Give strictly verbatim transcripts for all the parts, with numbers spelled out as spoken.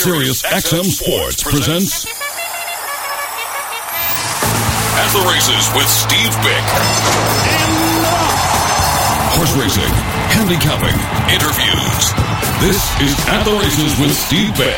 Sirius X M Sports presents At the Races with Steve Bick. Horse racing, handicapping, interviews. This is At the Races with Steve Bick.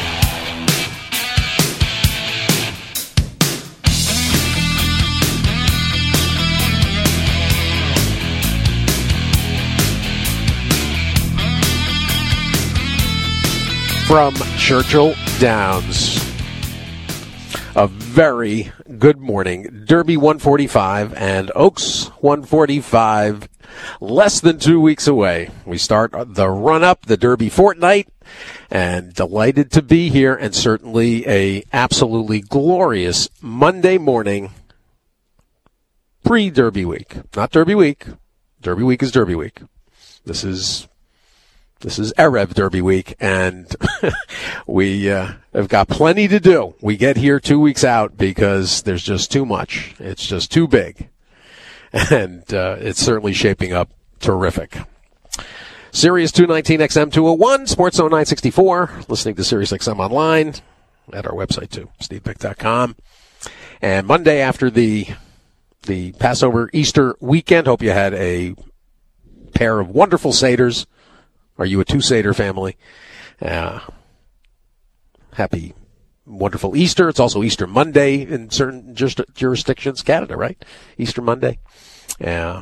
From Churchill Downs, a very good morning. Derby one forty-five and Oaks one forty-five, less than two weeks away. We start the run-up, the Derby fortnight, and delighted to be here, and certainly a absolutely glorious Monday morning pre-Derby week. Not Derby week. Derby week is Derby week. This is... This is Erev Derby week, and we uh, have got plenty to do. We get here two weeks out because there's just too much. It's just too big, and uh, it's certainly shaping up terrific. Sirius two nineteen X M two oh one, Sports Zone nine sixty-four, listening to Sirius X M online at our website too, steve bick dot com. And Monday after the the Passover Easter weekend, hope you had a pair of wonderful Seders. Are you a two-Seder family? Uh, happy, wonderful Easter. It's also Easter Monday in certain just jurisdictions. Canada, right? Easter Monday. Uh,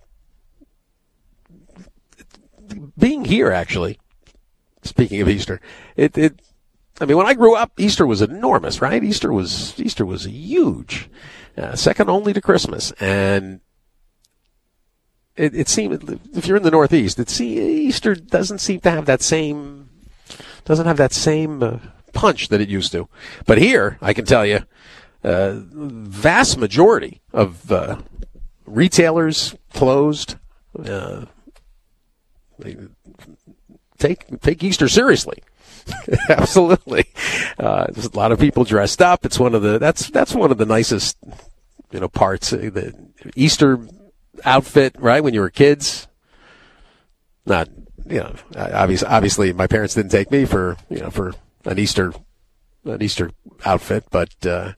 being here, actually, speaking of Easter, it, it, I mean, when I grew up, Easter was enormous, right? Easter was, Easter was huge. Uh, second only to Christmas. And It, it seems, if you're in the Northeast, it see, Easter doesn't seem to have that same, doesn't have that same uh, punch that it used to. But here, I can tell you, uh, vast majority of uh, retailers closed. Uh, they take take Easter seriously. Absolutely. Uh, there's a lot of people dressed up. It's one of the that's that's one of the nicest, you know, parts. Uh, the Easter outfit, right, when you were kids. Not, you know, obviously, obviously my parents didn't take me for, you know, for an Easter, an Easter outfit, but, uh,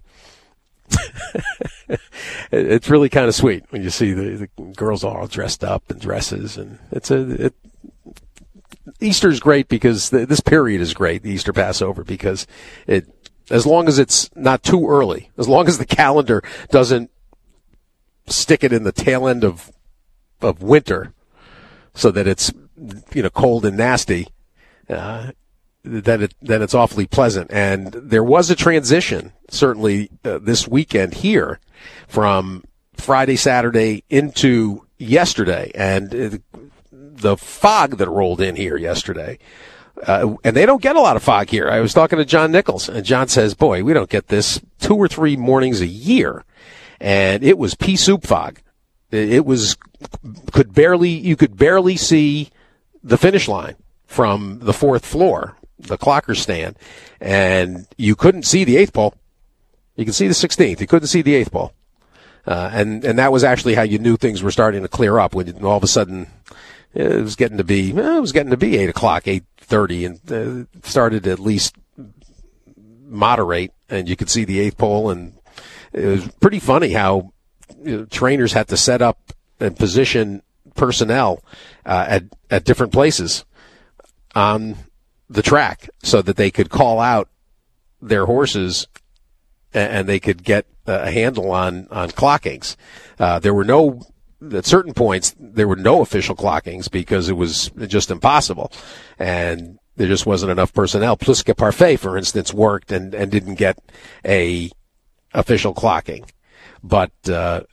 it's really kind of sweet when you see the, the girls all dressed up in dresses, and it's a, it, Easter's great because the, this period is great, the Easter Passover, because it, as long as it's not too early, as long as the calendar doesn't stick it in the tail end of of winter so that it's, you know, cold and nasty, uh, then it then it's awfully pleasant. And there was a transition, certainly uh, this weekend here, from Friday, Saturday into yesterday, and uh, the fog that rolled in here yesterday. Uh, and they don't get a lot of fog here. I was talking to John Nichols, and John says, boy, we don't get this two or three mornings a year. And it was pea soup fog. It was, could barely, you could barely see the finish line from the fourth floor, the clocker stand, and you couldn't see the eighth pole. You could see the sixteenth. You couldn't see the eighth pole. Uh, and, and that was actually how you knew things were starting to clear up, when all of a sudden it was getting to be, well, it was getting to be eight o'clock, eight thirty, and uh, started to at least moderate, and you could see the eighth pole. And it was pretty funny how, you know, trainers had to set up and position personnel uh, at at different places on the track so that they could call out their horses and, and they could get a handle on on clockings. Uh, there were no at certain points there were no official clockings because it was just impossible, and there just wasn't enough personnel. Pluska Parfait, for instance, worked and and didn't get a official clocking, but uh,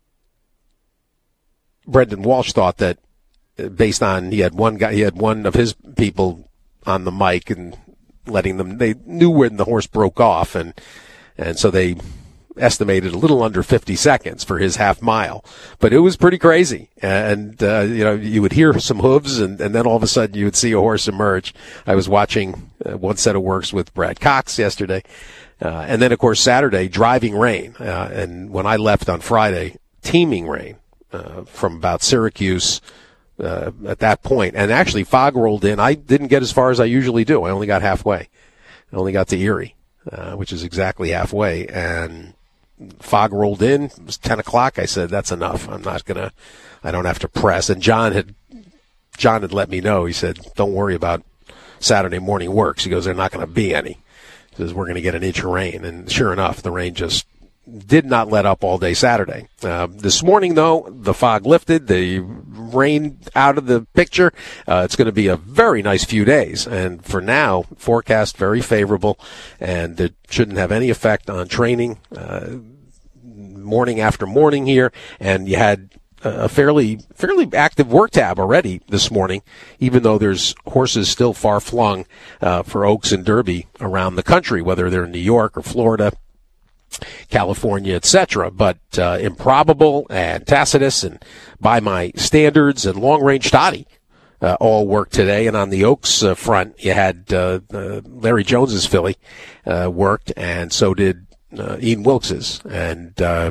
Brendan Walsh thought that, based on he had one guy, he had one of his people on the mic and letting them, they knew when the horse broke off, and and so they estimated a little under fifty seconds for his half mile. But it was pretty crazy. And, uh, you know, you would hear some hooves, and, and then all of a sudden you would see a horse emerge. I was watching uh, one set of works with Brad Cox yesterday. Uh, and then, of course, Saturday, driving rain. Uh, and when I left on Friday, teeming rain uh, from about Syracuse uh, at that point. And actually, fog rolled in. I didn't get as far as I usually do. I only got halfway. I only got to Erie, uh, which is exactly halfway, and fog rolled in. It was ten o'clock. I said, that's enough. I'm not going to, I don't have to press. And John had, John had let me know. He said, don't worry about Saturday morning works. He goes, they're not going to be any. He says, we're going to get an inch of rain. And sure enough, the rain just did not let up all day Saturday. Uh, this morning, though, the fog lifted, the rain out of the picture. Uh, it's going to be a very nice few days. And for now, forecast very favorable, and it shouldn't have any effect on training uh, morning after morning here. And you had a fairly fairly active work tab already this morning, even though there's horses still far flung uh, for Oaks and Derby around the country, whether they're in New York or Florida, California, et cetera. But uh, Improbable and Tacitus and By My Standards and Long Range Toddy uh, all worked today. And on the Oaks uh, front, you had uh, uh, Larry Jones's filly uh, worked, and so did uh, Ian Wilkes's. And uh,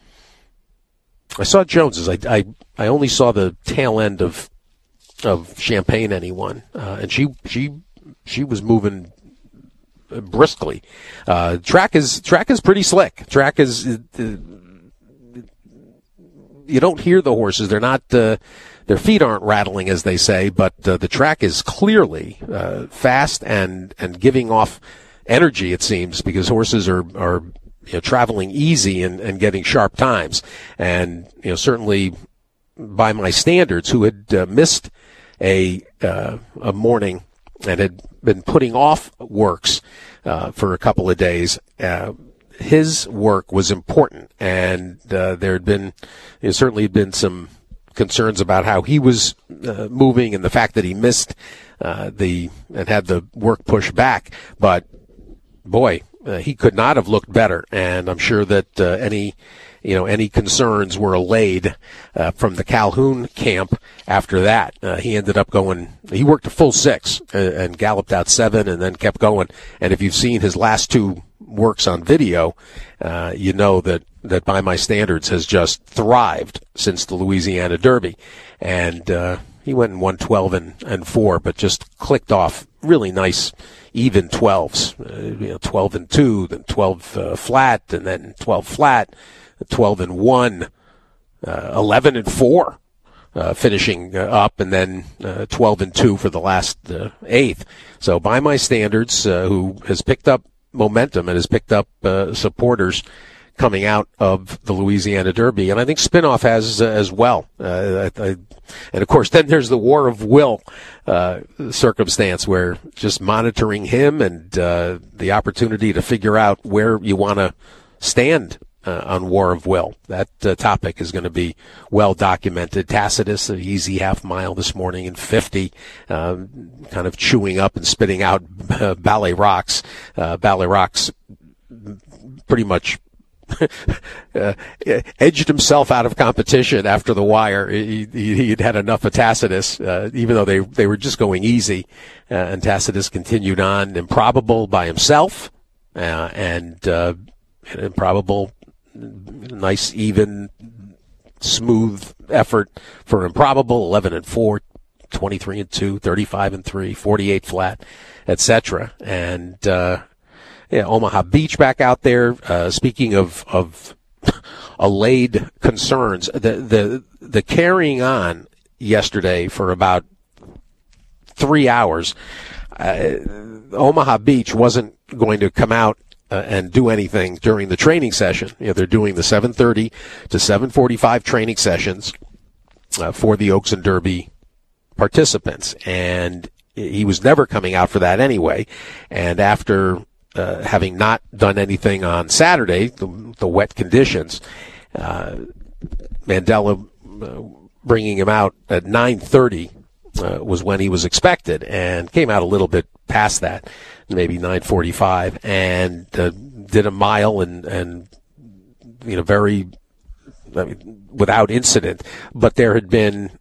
I saw Jones's. I, I I only saw the tail end of of Champagne Anyone, uh, and she she she was moving briskly. Uh, track is track is pretty slick. Track is uh, you don't hear the horses. They're not uh, their feet aren't rattling, as they say, but uh, the track is clearly uh, fast and and giving off energy. It seems, because horses are are you know, traveling easy and, and getting sharp times, and you know certainly By My Standards, who had uh, missed a uh, a morning and had been putting off works uh, for a couple of days. Uh, his work was important, and uh, there had been you know, certainly had been some concerns about how he was uh, moving and the fact that he missed uh, the and had the work pushed back. But boy, uh, he could not have looked better, and I'm sure that uh, any. You know, any concerns were allayed uh, from the Calhoun camp after that. Uh, he ended up going, he worked a full six uh, and galloped out seven and then kept going. And if you've seen his last two works on video, uh, you know that, that By My Standards has just thrived since the Louisiana Derby. And uh, he went in one twelve and, and four, but just clicked off really nice even twelves, uh, you know, twelve and two, then twelve uh, flat, and then twelve flat. twelve and one, uh, eleven and four, uh, finishing uh, up, and then uh, twelve and two for the last uh, eighth. So By My Standards, uh, who has picked up momentum and has picked up uh, supporters coming out of the Louisiana Derby, and I think Spinoff has uh, as well. Uh, I, I, and of course, then there's the War of Will uh, circumstance, where just monitoring him and uh, the opportunity to figure out where you want to stand Uh, on War of Will. That uh, topic is going to be well documented. Tacitus, an easy half mile this morning in fifty, um, kind of chewing up and spitting out uh, Ballet Rocks. Uh, Ballet Rocks pretty much uh, edged himself out of competition after the wire. He, he, he'd had enough of Tacitus, uh, even though they, they were just going easy. Uh, and Tacitus continued on. Improbable by himself, uh, and uh, Improbable, nice, even, smooth effort for Improbable, eleven and four, twenty-three and two, thirty-five and three, forty-eight flat, et cetera. And, uh, yeah, Omaha Beach back out there. Uh, speaking of, of allayed concerns, the, the, the carrying on yesterday for about three hours, uh, Omaha Beach wasn't going to come out Uh, and do anything during the training session. You know, they're doing the seven thirty to seven forty-five training sessions uh, for the Oaks and Derby participants, and he was never coming out for that anyway. And after uh, having not done anything on Saturday, the, the wet conditions, uh, Mandela uh, bringing him out at nine thirty uh, was when he was expected, and came out a little bit past that, maybe nine forty-five, and uh, did a mile and, and you know, very, I mean, without incident. But there had been,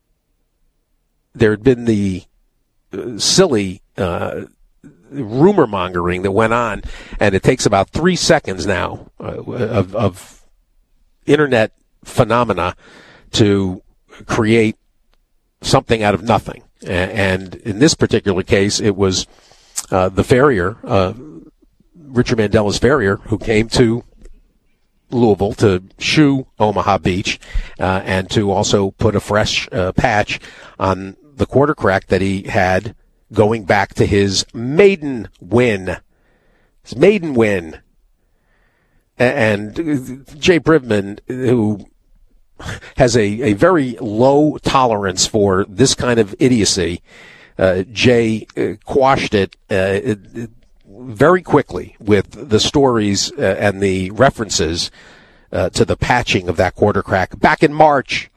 there had been the uh, silly uh, rumor mongering that went on, and it takes about three seconds now uh, of, of internet phenomena to create something out of nothing. And in this particular case, it was uh, the farrier, uh, Richard Mandela's farrier, who came to Louisville to shoe Omaha Beach uh, and to also put a fresh uh, patch on the quarter crack that he had going back to his maiden win. His maiden win. And Jay Brivman, who has a, a very low tolerance for this kind of idiocy, uh, Jay uh, quashed it, uh, it, it very quickly with the stories uh, and the references uh, to the patching of that quarter crack back in March.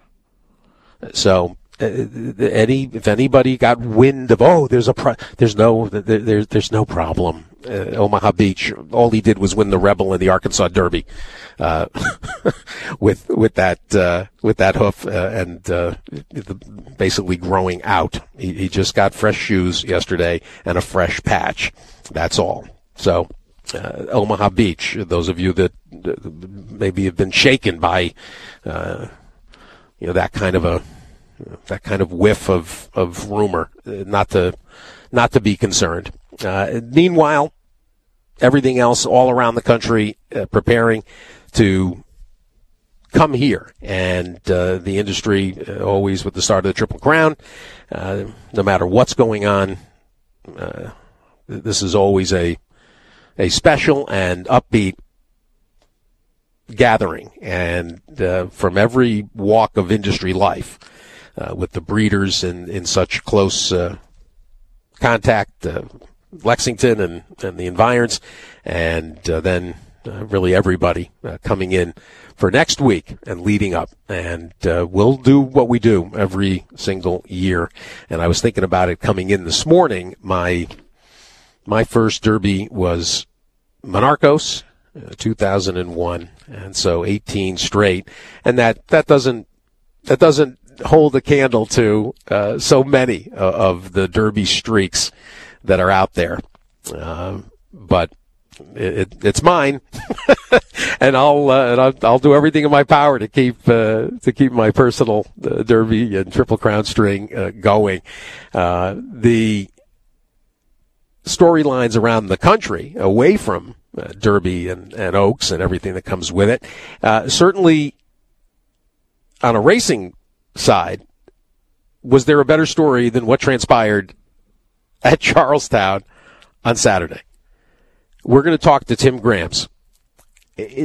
So, uh, any if anybody got wind of, oh, there's a pro- there's no there, there, there's no problem. Uh, Omaha Beach, all he did was win the Rebel and the Arkansas Derby uh, with with that uh, with that hoof uh, and uh, the, basically growing out. He, he just got fresh shoes yesterday and a fresh patch. That's all. So, uh, Omaha Beach, those of you that uh, maybe have been shaken by, uh, you know, that kind of a, that kind of whiff of, of rumor, uh, not to, not to be concerned. Uh, meanwhile, everything else all around the country, uh, preparing to come here. And, uh, the industry uh, always with the start of the Triple Crown, uh, no matter what's going on, uh, this is always a a special and upbeat gathering, and uh, from every walk of industry life, uh, with the breeders in, in such close uh, contact, uh, Lexington and, and the environs, and uh, then uh, really everybody uh, coming in for next week and leading up. And uh, we'll do what we do every single year. And I was thinking about it coming in this morning. My My first Derby was Monarchos, uh, two thousand one, and so eighteen straight, and that, that doesn't that doesn't hold a candle to uh, so many uh, of the Derby streaks that are out there. Uh, but it, it, it's mine, and I'll uh, and I'll, I'll do everything in my power to keep uh, to keep my personal uh, Derby and Triple Crown string uh, going. Uh, the storylines around the country away from uh, Derby and, and Oaks and everything that comes with it. Uh, certainly on a racing side, was there a better story than what transpired at Charlestown on Saturday? We're going to talk to Tim Grams. It,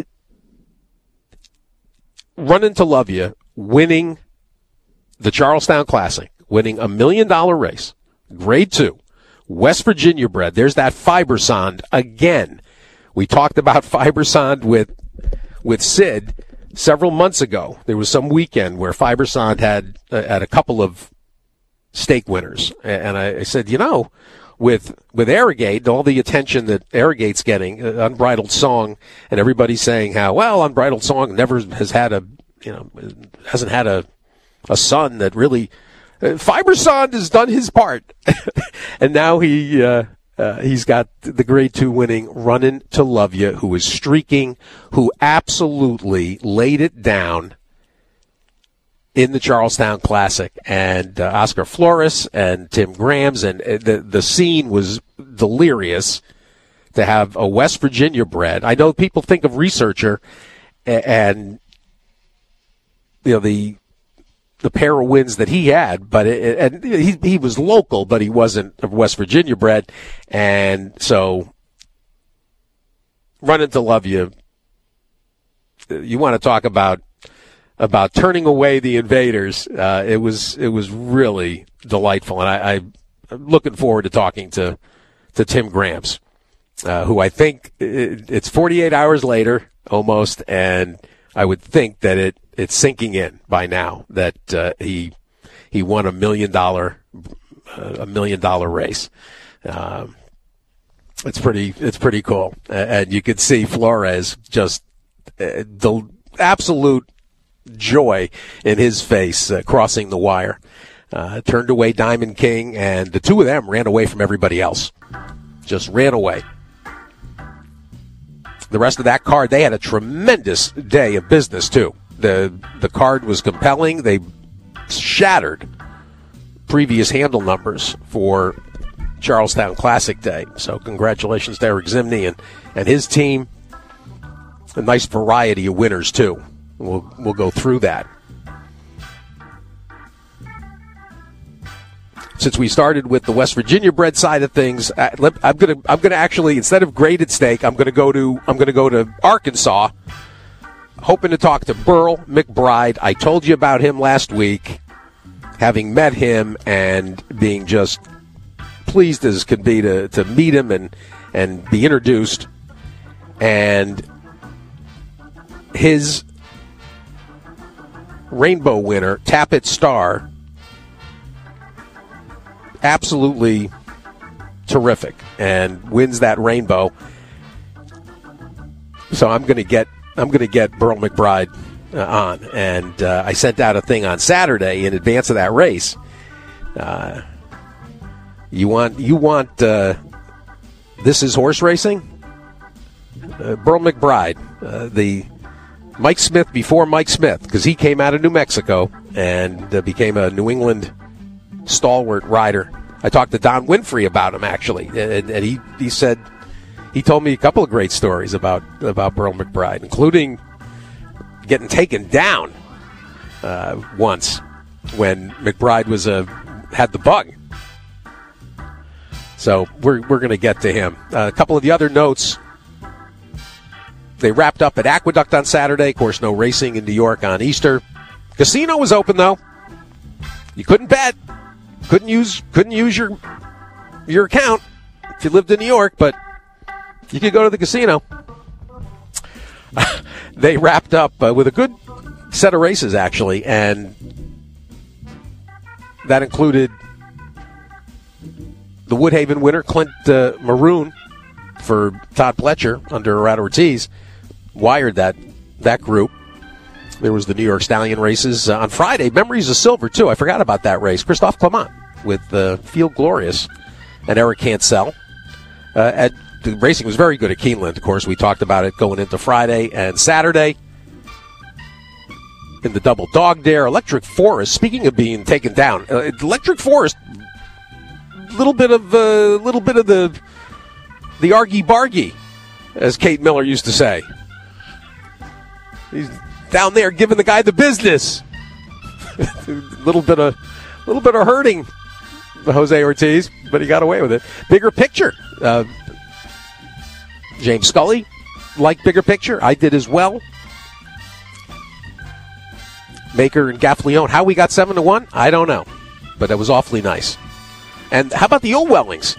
Runnin' to Love You, winning the Charlestown Classic, winning a million dollar race, grade two. West Virginia bred. There's that Fibersond again. We talked about Fibersond with with Sid several months ago. There was some weekend where Fibersond had uh, had a couple of stake winners, and I, I said, you know, with with Arrogate, all the attention that Arrogate's getting, uh, Unbridled Song, and everybody saying how well Unbridled Song never has had a you know hasn't had a a son that really. Uh, Fibersond has done his part, and now he uh, uh, he's got the grade two winning Runnin' to Love You, who is streaking, who absolutely laid it down in the Charlestown Classic, and uh, Oscar Flores and Tim Grams, and uh, the the scene was delirious to have a West Virginia bred. I know people think of Researcher, and you know the. the pair of wins that he had, but it, and he he was local, but he wasn't a West Virginia bred, and so Runnin' to Love You. You want to talk about about turning away the invaders? Uh, it was it was really delightful, and I, I I'm looking forward to talking to to Tim Grams, uh, who I think it, it's forty-eight hours later almost, and I would think that it. It's sinking in by now that uh, he he won a million dollar uh, a million dollar race. Um, it's pretty it's pretty cool, and you could see Flores just uh, the absolute joy in his face uh, crossing the wire. Uh, turned away Diamond King, and the two of them ran away from everybody else. Just ran away. The rest of that card, they had a tremendous day of business too. The the card was compelling. They shattered previous handle numbers for Charlestown Classic Day. So congratulations to Eric Zimney and, and his team. A nice variety of winners, too. We'll, we'll go through that. Since we started with the West Virginia bred side of things, I'm going to I'm going to actually, instead of graded steak, I'm going to go to I'm going to go to Arkansas, hoping to talk to Burl McBride. I told you about him last week, having met him and being just pleased as can be to, to meet him and, and be introduced. And his rainbow winner, Tappet Star, absolutely terrific, and wins that rainbow. So I'm going to get I'm going to get Burl McBride uh, on, and uh, I sent out a thing on Saturday in advance of that race. Uh, you want you want uh, this is horse racing? Uh, Burl McBride, uh, the Mike Smith before Mike Smith, because he came out of New Mexico and uh, became a New England stalwart rider. I talked to Don Winfrey about him, actually, and, and he, he said he told me a couple of great stories about about Burl McBride, including getting taken down uh, once when McBride was a had the bug. So we're we're going to get to him. Uh, a couple of the other notes. They wrapped up at Aqueduct on Saturday. Of course, no racing in New York on Easter. Casino was open, though. You couldn't bet. Couldn't use couldn't use your your account if you lived in New York, but you could go to the casino. They wrapped up uh, with a good set of races, actually, and that included the Woodhaven winner, Clint uh, Maroon, for Todd Pletcher under Arad Ortiz. Wired that that group. There was the New York Stallion races uh, on Friday. Memories of Silver, too. I forgot about that race. Christophe Clement with uh, Field Glorious and Eric Cancel. Uh, at, the racing was very good at Keeneland. Of course, we talked about it going into Friday and Saturday. In the double dog dare, Electric Forest, speaking of being taken down, uh, Electric Forest, little bit of a uh, little bit of the the argy-bargy, as Kate Miller used to say. He's down there giving the guy the business. A little bit of, little bit of hurting, Jose Ortiz, but he got away with it. Bigger picture. Uh, James Scully liked Bigger Picture. I did as well. Maker and Gaffleone. How we got seven to one, I don't know, but that was awfully nice. And how about the old Wellings?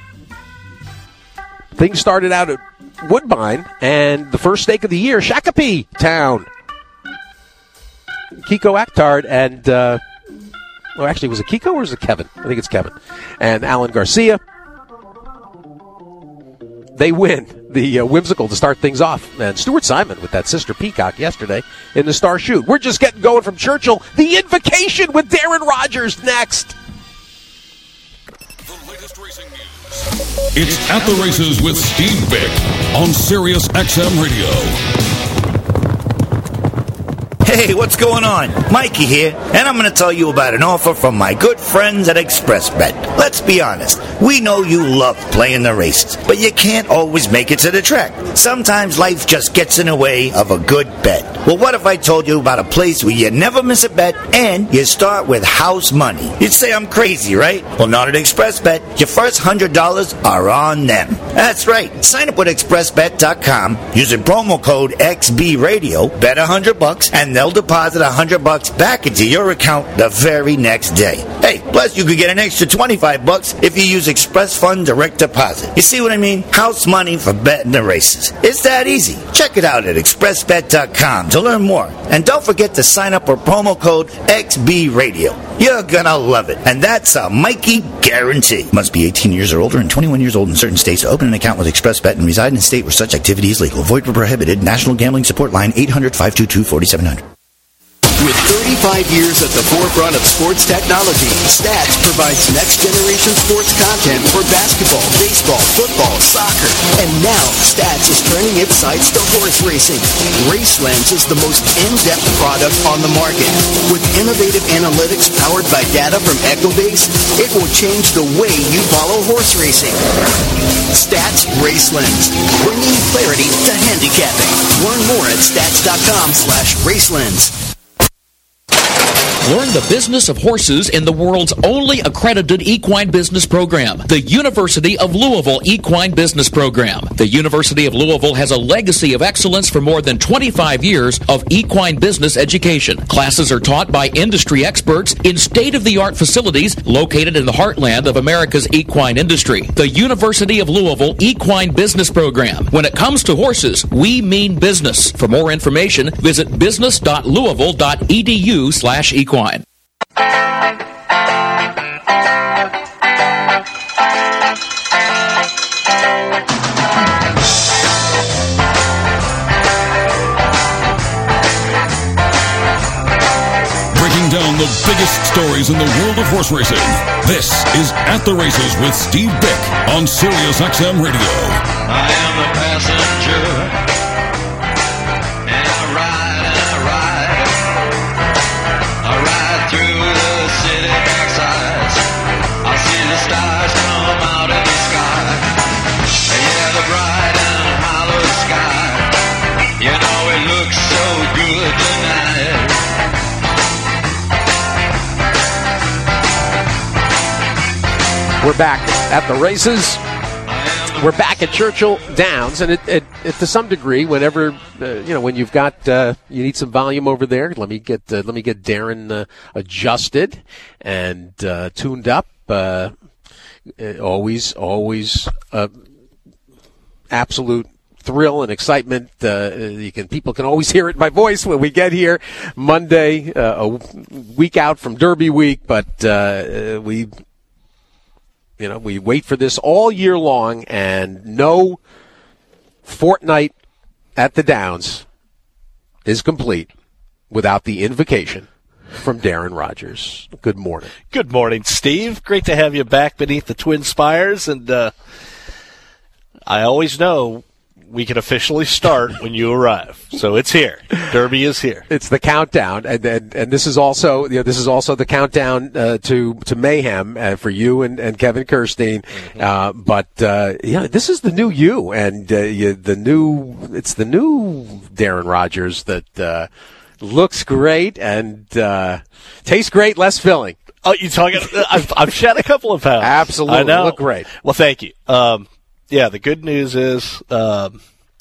Things started out at Woodbine, and the first stake of the year, Shakopee Town. Kiko Actard and, uh, well, actually, was it Kiko or was it Kevin? I think it's Kevin. And Alan Garcia. They win the uh, Whimsical to start things off. And Stuart Simon with that Sister Peacock yesterday in the Star Shoot. We're just getting going from Churchill. The Invocation with Darren Rogers next. The latest racing news. It's At the Races with Steve Vick on Sirius X M Radio. Hey, what's going on? Mikey here, and I'm going to tell you about an offer from my good friends at ExpressBet. Let's be honest, we know you love playing the races, but you can't always make it to the track. Sometimes life just gets in the way of a good bet. Well, what if I told you about a place where you never miss a bet and you start with house money? You'd say I'm crazy, right? Well, not at ExpressBet. Your first one hundred dollars are on them. That's right. Sign up with express bet dot com using promo code X B Radio, bet one hundred bucks, and they'll deposit one hundred bucks back into your account the very next day. Hey, plus you could get an extra twenty-five bucks if you use Express Fund Direct Deposit. You see what I mean? House money for betting the races. It's that easy. Check it out at express bet dot com to learn more. And don't forget to sign up for promo code X B Radio. You're gonna love it. And that's a Mikey guarantee. Must be eighteen years or older and twenty-one years old in certain states to open an account with ExpressBet and reside in a state where such activity is legal. Void where prohibited. National Gambling Support Line eight hundred, five two two, four seven zero zero. With twenty-five years at the forefront of sports technology, Stats provides next-generation sports content for basketball, baseball, football, soccer. And now, Stats is turning its sights to horse racing. RaceLens is the most in-depth product on the market. With innovative analytics powered by data from Ecobase, it will change the way you follow horse racing. Stats RaceLens, bringing clarity to handicapping. Learn more at stats.com slash RaceLens. Learn the business of horses in the world's only accredited equine business program, the University of Louisville Equine Business Program. The University of Louisville has a legacy of excellence for more than twenty-five years of equine business education. Classes are taught by industry experts in state-of-the-art facilities located in the heartland of America's equine industry. The University of Louisville Equine Business Program. When it comes to horses, we mean business. For more information, visit business.louisville.edu slash equine. Equine. Breaking down the biggest stories in the world of horse racing. This is At the Races with Steve Bick on Sirius X M Radio. I am the passenger. We're back at the races. We're back at Churchill Downs, and it, it, it to some degree, whenever uh, you know, when you've got uh, you need some volume over there. Let me get uh, let me get Darren uh, adjusted and uh, tuned up. Uh, always, always uh, absolute thrill and excitement. Uh, you can people can always hear it in my voice when we get here Monday, uh, a week out from Derby week, but uh, we. You know, we wait for this all year long, and no fortnight at the Downs is complete without the invocation from Darren Rogers. Good morning. Good morning, Steve. Great to have you back beneath the Twin Spires, and uh, I always know we can officially start when you arrive. So it's here. Derby is here. It's the countdown, and and, and this is also you know this is also the countdown uh, to to mayhem uh, for you and, and Kevin Kirstein. Mm-hmm. Uh, but uh, yeah, this is the new you, and uh, you, the new it's the new Darren Rogers that uh, looks great and uh, tastes great, less filling. Oh, you talking? I've, I've shed a couple of pounds. Absolutely, I know. Look great. Well, thank you. Um, Yeah, the good news is, um,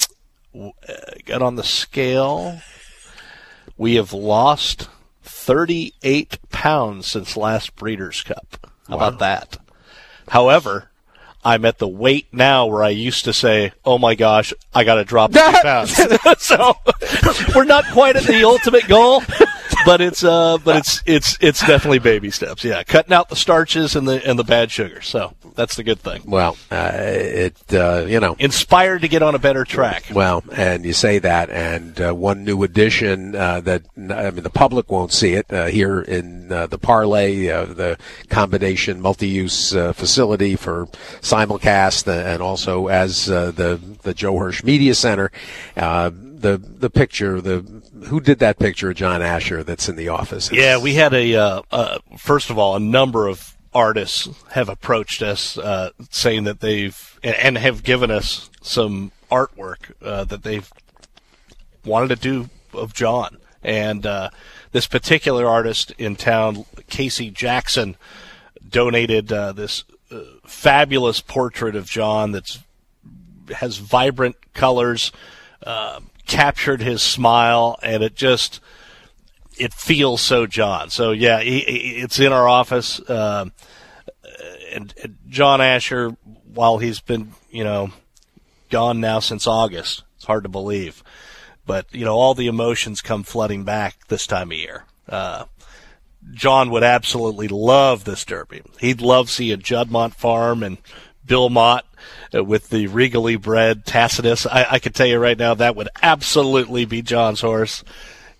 got on the scale, we have lost thirty-eight pounds since last Breeders' Cup. How wow. about that? However, I'm at the weight now where I used to say, oh my gosh, I got to drop fifty pounds. So we're not quite at the ultimate goal, but it's uh, but it's it's it's definitely baby steps. Yeah, cutting out the starches and the and the bad sugar. So that's the good thing. Well, uh, it uh, you know inspired to get on a better track. Well, and you say that, and uh, one new addition uh, that I mean the public won't see it uh, here in uh, the Parlay, uh, the combination multi-use uh, facility for simulcast, and also as uh, the the Joe Hirsch Media Center. Uh, the the picture, the who did that picture of John Asher that's in the office? It's, yeah, we had a uh, uh, first of all, a number of artists have approached us uh, saying that they've and have given us some artwork uh, that they've wanted to do of John. And uh, this particular artist in town, Casey Jackson, donated uh, this uh, fabulous portrait of John that's has vibrant colors, uh, captured his smile, and it just it feels so John. So yeah, he, it's in our office. Uh, and, and John Asher, while he's been you know gone now since August, it's hard to believe, but you know all the emotions come flooding back this time of year. Uh, John would absolutely love this Derby. He'd love seeing Juddmonte Farm and Bill Mott uh, with the regally bred Tacitus. I, I can tell you right now that would absolutely be John's horse.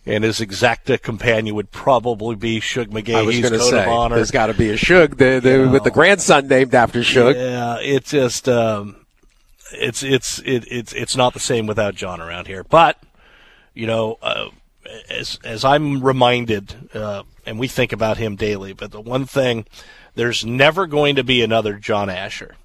and his exacta companion would probably be Shug McGahee's I was going to coat say, of honor. there's got to be a Shug the, the, you know, with the grandson named after Shug. Yeah, it's just um, it's it's it, it's it's not the same without John around here. But you know, uh, as as I'm reminded, uh, and we think about him daily. But the one thing, there's never going to be another John Asher.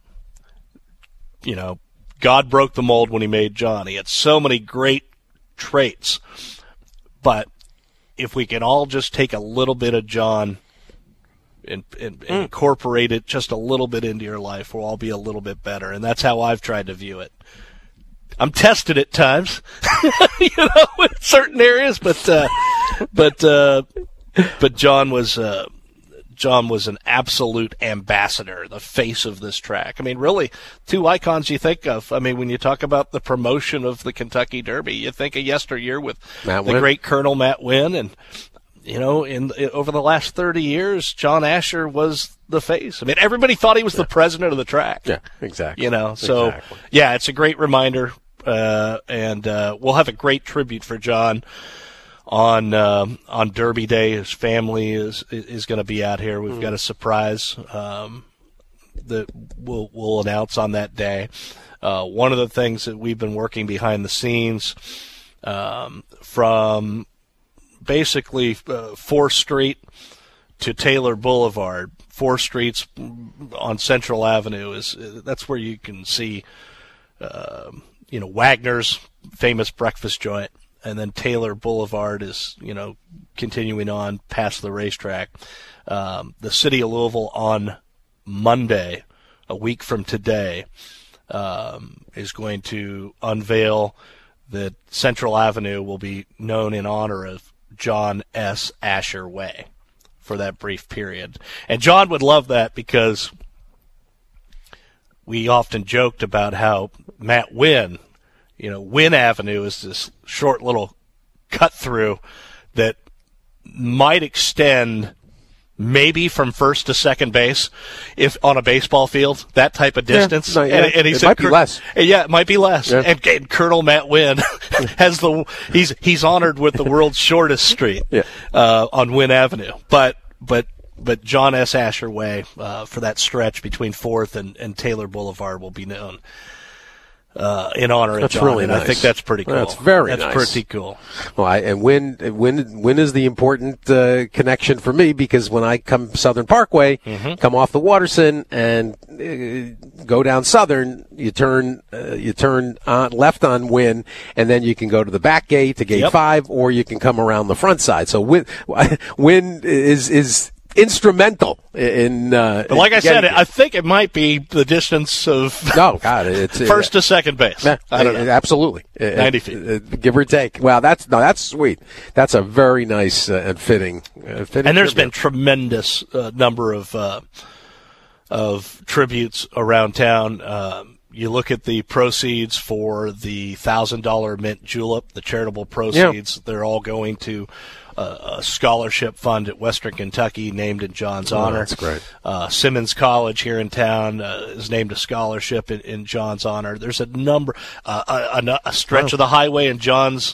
You know, God broke the mold when he made John. He had so many great traits. But if we can all just take a little bit of John and, and, and mm. incorporate it just a little bit into your life, we'll all be a little bit better. And that's how I've tried to view it. I'm tested at times, you know, in certain areas, but uh, but uh, but John was uh, John was an absolute ambassador, the face of this track. I mean, really, two icons you think of. I mean, when you talk about the promotion of the Kentucky Derby, you think of yesteryear with Matt the Winn. great Colonel Matt Winn, and you know, in, in over the last thirty years, John Asher was the face. I mean, everybody thought he was yeah. the president of the track. Yeah, exactly. You know, so exactly. yeah, it's a great reminder, uh, and uh, we'll have a great tribute for John on uh, on Derby Day. His family is is going to be out here. We've mm. got a surprise um, that we'll we'll announce on that day. Uh, one of the things that we've been working behind the scenes um, from basically uh, fourth Street to Taylor Boulevard, four streets on Central Avenue is that's where you can see uh, you know Wagner's famous breakfast joint. And then Taylor Boulevard is, you know, continuing on past the racetrack. Um, the city of Louisville on Monday, a week from today, um, is going to unveil that Central Avenue will be known in honor of John S. Asher Way for that brief period. And John would love that because we often joked about how Matt Winn, you know, Winn Avenue is this short little cut through that might extend maybe from first to second base if on a baseball field, that type of distance. Yeah, no, yeah. and, and he it said, might be less. Yeah, it might be less. Yeah. And, and Colonel Matt Winn has the he's he's honored with the world's shortest street yeah. uh, on Winn Avenue. But but but John S. Asher Way uh, for that stretch between fourth and, and Taylor Boulevard will be known. Uh, in honor of that's John, really and nice. I think that's pretty cool. That's very that's nice. That's pretty cool. Well, I, and Winn, Winn, Winn is the important uh, connection for me because when I come Southern Parkway, mm-hmm. come off the Watterson and uh, go down Southern, you turn uh, you turn on, left on Winn, and then you can go to the back gate to Gate yep. Five, or you can come around the front side. So Winn, Winn is is. instrumental in uh but like I said, getting, I think it might be the distance of no god it's first uh, to second base. uh, I don't know. Absolutely ninety feet, uh, give or take. Wow, that's no that's sweet. That's a very nice uh, and fitting, uh, fitting and there's tribute. been tremendous uh, number of uh of tributes around town. Um you look at the proceeds for the thousand dollar mint julep, the charitable proceeds, yeah. they're all going to a scholarship fund at Western Kentucky named in John's oh, honor. That's great. Uh, Simmons College here in town uh, is named a scholarship in, in John's honor. There's a number, uh, a, a stretch wow. of the highway in John's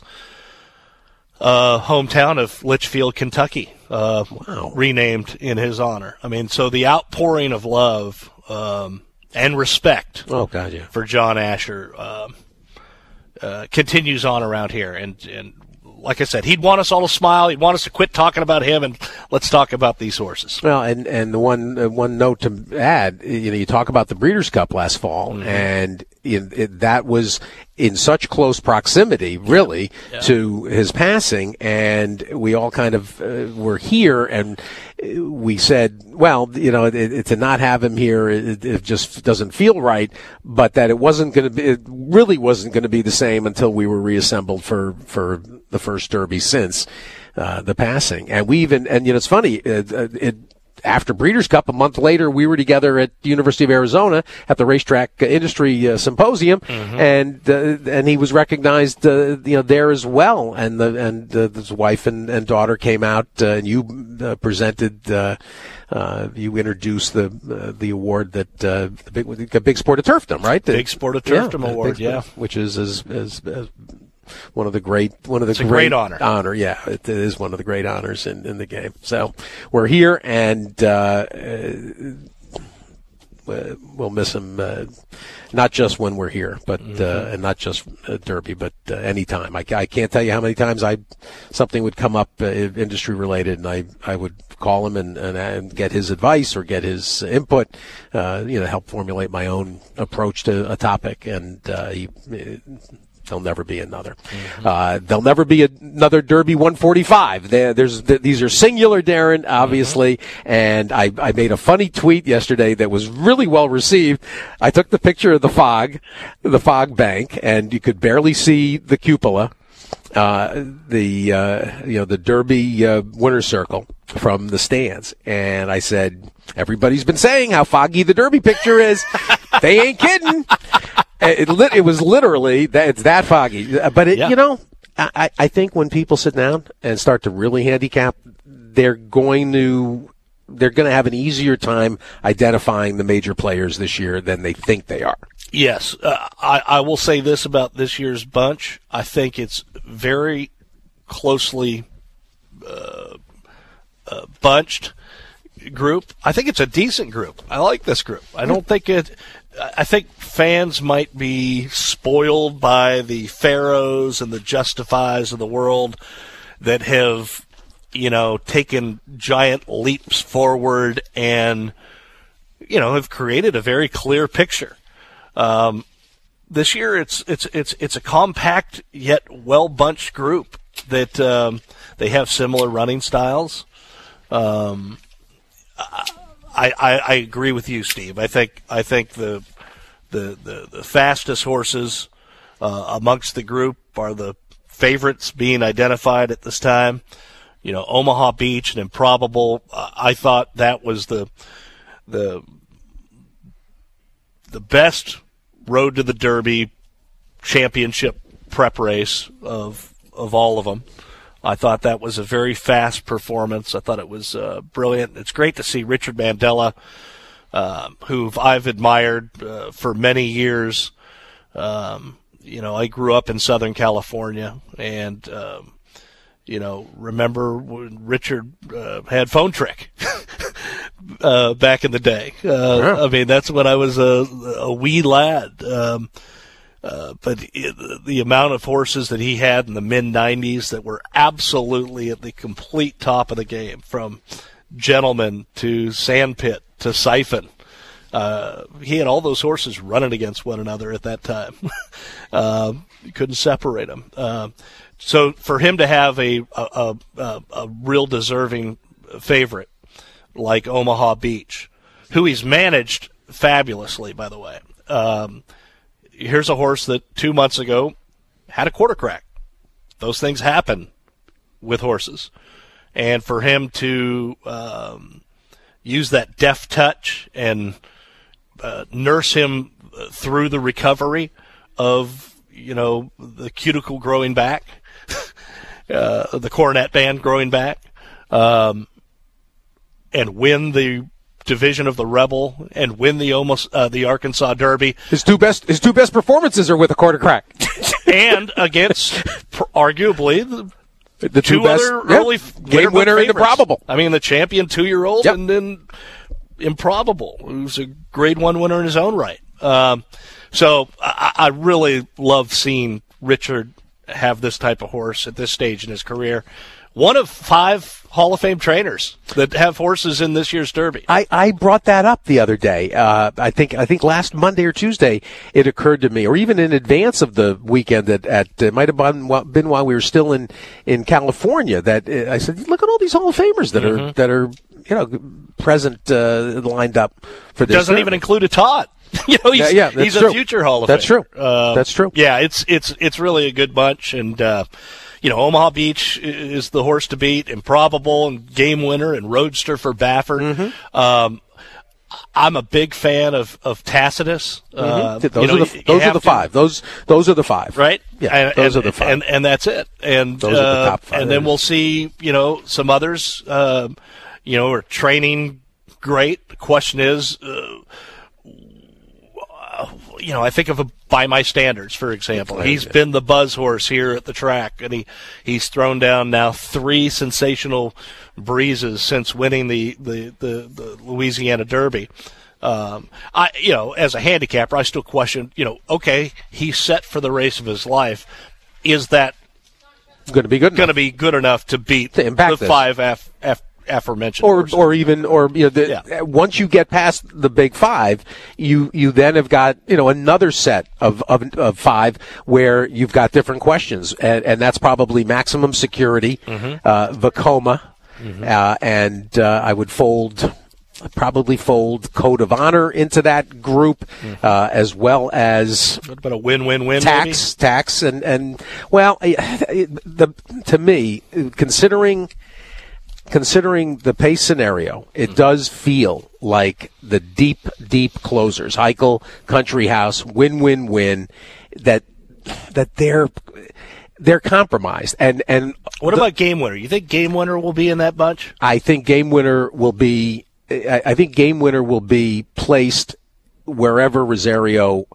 uh, hometown of Litchfield, Kentucky, uh, wow. renamed in his honor. I mean, so the outpouring of love um, and respect oh, God, yeah. for John Asher um, uh, continues on around here, and and. Like I said, he'd want us all to smile. He'd want us to quit talking about him, and let's talk about these horses. Well, and and the one uh, one note to add, you know, you talk about the Breeders' Cup last fall, mm-hmm. and it, it, that was in such close proximity, really, yeah. to his passing, and we all kind of uh, were here, and we said, well, you know, it, it, to not have him here, it, it just doesn't feel right, but that it wasn't going to be, it really wasn't going to be the same until we were reassembled for for the first Derby since uh, the passing. And we even, and you know, it's funny, it, it, after Breeders' Cup, a month later, we were together at the University of Arizona at the Racetrack Industry uh, Symposium, mm-hmm. and uh, and he was recognized, uh, you know, there as well. And the and uh, his wife and, and daughter came out, uh, and you uh, presented, uh, uh, you introduced the uh, the award that uh, the big the big sport of turfdom, right? The big sport of turfdom yeah, award, yeah, which is as as. as one of the great one of the it's a great, great honor. Honor, yeah, it, it is one of the great honors in, in the game. So we're here, and uh, uh, we'll miss him. Uh, not just when we're here, but mm-hmm. uh, and not just uh, Derby, but uh, anytime. I, I can't tell you how many times I something would come up uh, industry related, and I, I would call him and, and, and get his advice or get his input, uh, you know, help formulate my own approach to a topic, and uh, he. There'll never be another. Mm-hmm. Uh, there'll never be another Derby one forty-five. There, there's th- these are singular, Darren, obviously. Mm-hmm. And I, I made a funny tweet yesterday that was really well received. I took the picture of the fog, the fog bank, and you could barely see the cupola, uh, the uh, you know the Derby uh, winner's circle from the stands. And I said, everybody's been saying how foggy the Derby picture is. They ain't kidding. It, it was literally that it's that foggy, but it, yeah. you know, I, I think when people sit down and start to really handicap, they're going to they're going to have an easier time identifying the major players this year than they think they are. Yes, uh, I, I will say this about this year's bunch: I think it's very closely uh, uh, bunched group. I think it's a decent group. I like this group. I don't think it. I think fans might be spoiled by the Pharaohs and the Justifies of the world that have, you know, taken giant leaps forward and, you know, have created a very clear picture. Um, this year, it's it's it's it's a compact yet well bunched group that um, they have similar running styles. Um, I, I, I agree with you, Steve. I think I think the the the, the fastest horses uh, amongst the group are the favorites being identified at this time. You know, Omaha Beach and Improbable. Uh, I thought that was the the the best road to the Derby championship prep race of of all of them. I thought that was a very fast performance. I thought it was uh, brilliant. It's great to see Richard Mandella, uh, who I've admired uh, for many years. Um, you know, I grew up in Southern California, and um, you know, remember when Richard uh, had Phone Trick uh, back in the day. Uh, yeah. I mean, that's when I was a, a wee lad. Um, Uh, but it, the amount of horses that he had in the mid nineties that were absolutely at the complete top of the game, from Gentleman to Sandpit to Siphon. Uh, he had all those horses running against one another at that time. uh, you couldn't separate them. Uh, so for him to have a, a, a, a real deserving favorite like Omaha Beach, who he's managed fabulously, by the way, um, here's a horse that two months ago had a quarter crack. Those things happen with horses. And for him to um, use that deft touch and uh, nurse him through the recovery of, you know, the cuticle growing back, uh, the coronet band growing back, um, and win the division of the Rebel and win the almost uh, the Arkansas Derby. His two best his two best performances are with a quarter crack, and against pr- arguably the, the two, two best, other yeah, early game winner and Improbable. I mean, the champion two year old, yep. and then Improbable, who's a Grade One winner in his own right. Um, so I, I really love seeing Richard have this type of horse at this stage in his career. One of five Hall of Fame trainers that have horses in this year's Derby. I, I brought that up the other day. Uh, I think I think last Monday or Tuesday it occurred to me, or even in advance of the weekend at, at it might have been, been while we were still in, in California, that uh, I said, look at all these Hall of Famers that mm-hmm. are that are you know present uh, lined up for this. Doesn't Derby. Even include a Todd. You know, he's, yeah, yeah, he's a future Hall of That's Famer. True. Uh, that's true. Yeah, it's it's it's really a good bunch, and uh, you know, Omaha Beach is the horse to beat. Improbable and Game Winner and Roadster for Baffert. Mm-hmm. Um, I'm a big fan of of Tacitus. Mm-hmm. Uh, those you know, are the, those are the five. To, those those are the five. Right. Yeah. And, those and, are the five. And, and that's it. And those uh, are the top five. And then we'll see. You know, some others. Uh, you know, are training great. The question is. Uh, uh, you know, I think of a By My Standards, for example. Right, He's yeah. been the buzz horse here at the track, and he, he's thrown down now three sensational breezes since winning the, the, the, the Louisiana Derby. Um, I, you know, as a handicapper, I still question, you know, okay, he's set for the race of his life. Is that Going to be good going to enough. be good enough to beat To impact the this. five af, af, aforementioned or horses? or even or you know the, Yeah. once you get past the big five, you you then have got you know another set of of, of five where you've got different questions, and, and that's probably Maximum Security, Mm-hmm. uh, Vekoma, uh, and uh, I would fold. Probably fold Code of Honor into that group, Mm-hmm. uh, as well as What about a win-win-win? tax, maybe? tax, and and well, it, the to me, considering considering the pace scenario, it does feel like the deep, deep closers, Heichel, Country House, win, win, win, that that they're they're compromised, and and What the- about Game Winner? You think Game Winner will be in that bunch? I think Game Winner will be. I I think Game Winner will be placed wherever Rosario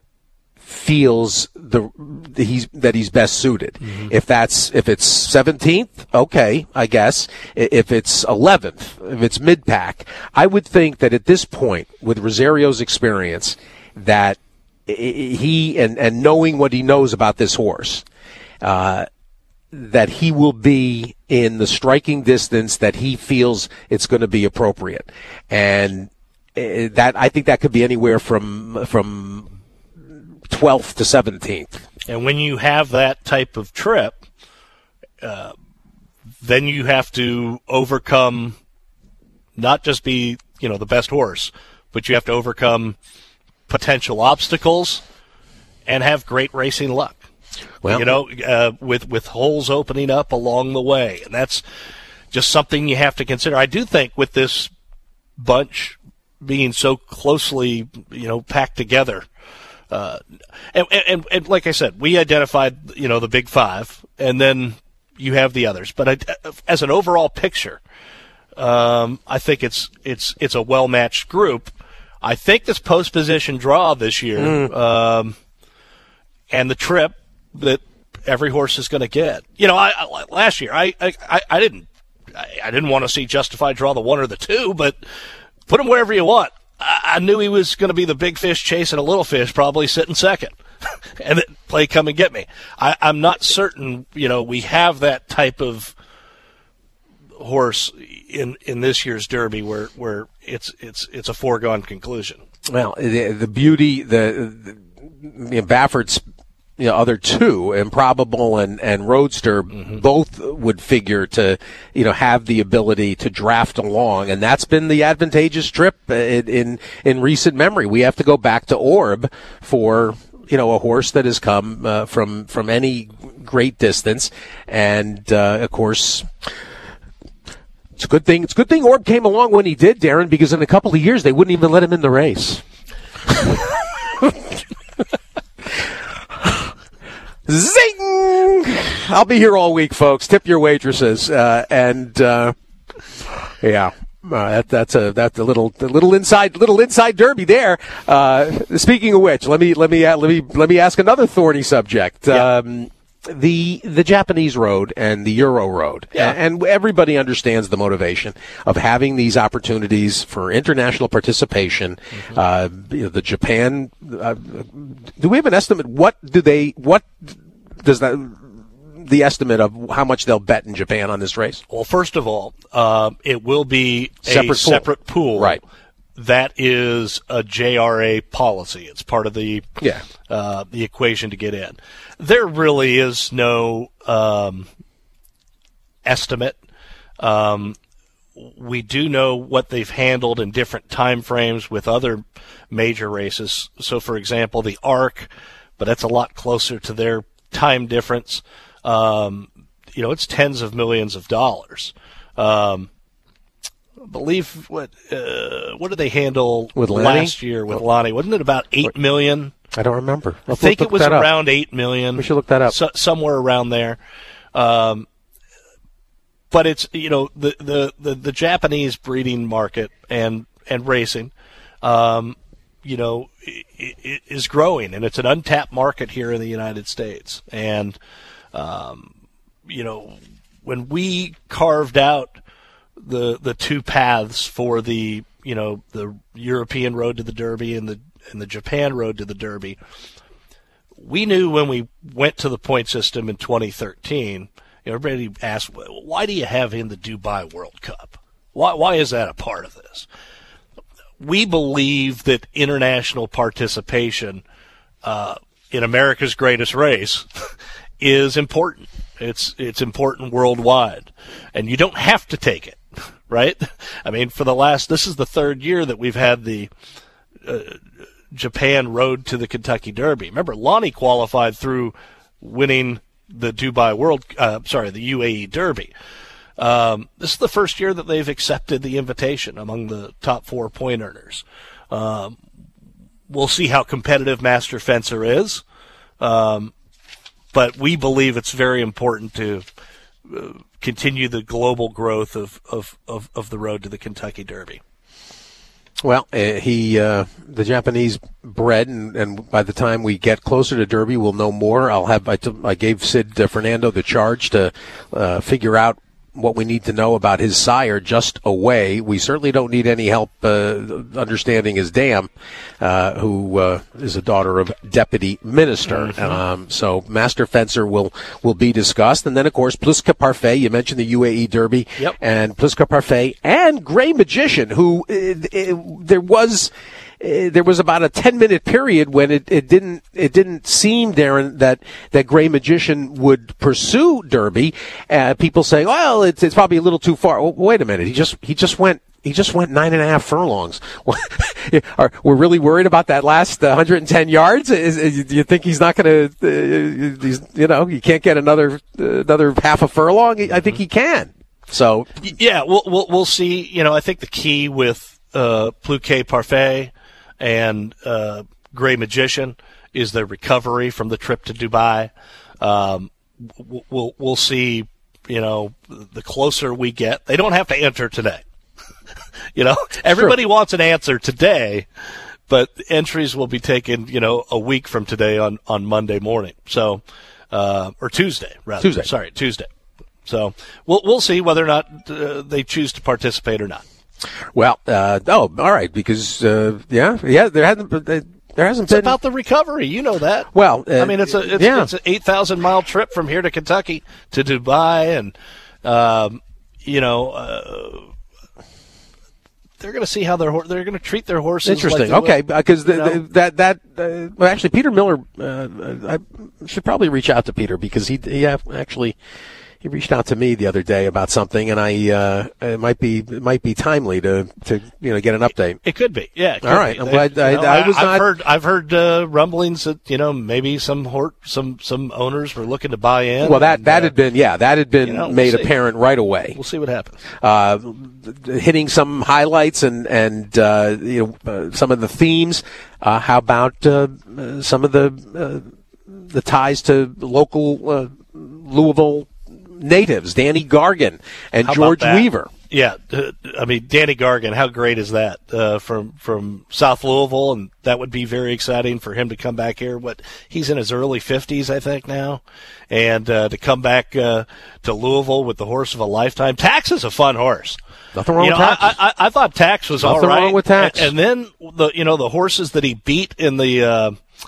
feels the, the he's that he's best suited. If that's if it's seventeenth, okay, I guess. I- If it's eleventh, if it's mid pack, I would think that at this point, with Rosario's experience, that i- i- he and and knowing what he knows about this horse. Uh, that he will be in the striking distance that he feels it's going to be appropriate, and uh, that I think that could be anywhere from from twelfth to seventeenth. And when you have that type of trip, uh, then you have to overcome, not just be, you know, the best horse, but you have to overcome potential obstacles and have great racing luck. Well, you know, uh, with with holes opening up along the way, and that's just something you have to consider. I do think with this bunch being so closely, you know, packed together, uh, and, and and like I said, we identified, you know, the big five, and then you have the others. But I, as an overall picture, um, I think it's it's it's a well matched group. I think this post position draw this year, Mm. um, and the trip that every horse is going to get. You know, I, I last year I I, I didn't I, I didn't want to see Justified draw the one or the two, but put him wherever you want. I, I knew he was going to be the big fish chasing a little fish, probably sitting second, and then play Come and Get Me. I, I'm not certain. You know, we have that type of horse in in this year's Derby where where it's it's it's a foregone conclusion. Well, the, the beauty, the, the you know, Baffert's you know, other two, Improbable and, and Roadster, both would figure to, you know, have the ability to draft along, and that's been the advantageous trip in in, in recent memory. We have to go back to Orb for, you know, a horse that has come uh, from from any great distance, and uh, of course. It's a good thing. It's a good thing Orb came along when he did, Darren, because in a couple of years they wouldn't even let him in the race. Zing! I'll be here all week, folks. Tip your waitresses, uh, and uh, yeah, uh, that, that's a that's a little a little inside little inside derby there. Uh, speaking of which, let me let me let me let me ask another thorny subject. Yeah. Um, the the Japanese road and the Euro road, Yeah. and everybody understands the motivation of having these opportunities for international participation. Mm-hmm. Uh, you know, the Japan. Uh, do we have an estimate? What do they? What does that? The estimate of how much they'll bet in Japan on this race? Well, first of all, um, it will be a Separate pool. separate pool. Right. That is a J R A policy. It's part of the Yeah. uh, the equation to get in. There really is no um, estimate. Um, we do know what they've handled in different time frames with other major races. So, for example, the Arc, but that's a lot closer to their time difference. Um, you know, it's tens of millions of dollars. Um, I believe what uh, what did they handle With Lonnie? last year with Lonnie? Wasn't it about eight million? I don't remember. I think it was that up. around eight million. We should look that up. So, somewhere around there. Um, but it's you know the, the, the, the Japanese breeding market and and racing. Um, you know, is growing, and it's an untapped market here in the United States. And, um, you know, when we carved out the the two paths for the, you know, the European road to the Derby and the and the Japan road to the Derby, we knew when we went to the point system in twenty thirteen, you know, everybody asked, why do you have in the Dubai World Cup? Why why is that a part of this? We believe that international participation uh, in America's greatest race is important. It's it's important worldwide, and you don't have to take it, right? I mean, for the last, this is the third year that we've had the uh, Japan road to the Kentucky Derby. Remember, Lonnie qualified through winning the Dubai World, uh, sorry, the U A E Derby. Um, this is the first year that they've accepted the invitation among the top four point earners. Um, we'll see how competitive Master Fencer is, um, but we believe it's very important to uh, continue the global growth of, of, of, of the road to the Kentucky Derby. Well, uh, he, uh, the Japanese bred, and, and by the time we get closer to Derby, we'll know more. I'll have, I, t- I gave Sid uh, Fernando the charge to uh, figure out what we need to know about his sire just away. We certainly don't need any help uh, understanding his dam, uh, who uh, is a daughter of deputy minister. Mm-hmm. Um, so Master Fencer will will be discussed, and then of course Pliska Parfait. You mentioned the U A E Derby, yep. and Pliska Parfait and Gray Magician, who uh, uh, there was. Uh, there was about a ten-minute period when it, it didn't it didn't seem, Darren, that that Gray Magician would pursue Derby. Uh, people saying, "Well, it's it's probably a little too far." Well, wait a minute, he just he just went he just went nine and a half furlongs. Are we're really worried about that last uh, one hundred ten yards? Is, is, do you think he's not going to? Uh, you know, you can't get another uh, another half a furlong. I think he can. So yeah, we'll we'll, we'll see. You know, I think the key with uh, Pliska Parfait and uh, Gray Magician is their recovery from the trip to Dubai. Um, we'll we'll see. You know, the closer we get, they don't have to enter today. you know, everybody sure. wants an answer today, but entries will be taken. You know, a week from today on, on Monday morning. So, uh, or Tuesday rather. Tuesday. Sorry, Tuesday. So we'll we'll see whether or not uh, they choose to participate or not. Well, uh, oh, all right, because uh, yeah, yeah, there hasn't there hasn't it's been about the recovery. You know that. Well, uh, I mean, it's a it's, yeah. it's an eight thousand mile trip from here to Kentucky to Dubai, and um, you know uh, they're going to see how their they're going to treat their horses. Interesting. Like okay, because you know? that that uh, well, actually, Peter Miller. Uh, I should probably reach out to Peter because he he actually. He reached out to me the other day about something, and I uh, it might be it might be timely to, to you know get an update. It could be, yeah. Could All right, be. I'm glad. I, you know, I was I've not. Heard, I've heard uh, rumblings that you know maybe some hor- some some owners were looking to buy in. Well, that and, that uh, had been yeah that had been you know, we'll made see. apparent right away. We'll see what happens. Uh, hitting some highlights and and uh, you know uh, some of the themes. Uh, how about uh, some of the uh, the ties to local uh, Louisville natives, Danny Gargan and How George about that? Weaver. Yeah, uh, I mean Danny Gargan. How great is that uh, from from South Louisville? And that would be very exciting for him to come back here. What he's in his early fifties, I think now, and uh, to come back uh, to Louisville with the horse of a lifetime. Tax is a fun horse. Nothing wrong you with know, Tax. I, I, I thought Tax was Nothing all right. wrong with Tax. And, and then the you know the horses that he beat in the. Uh,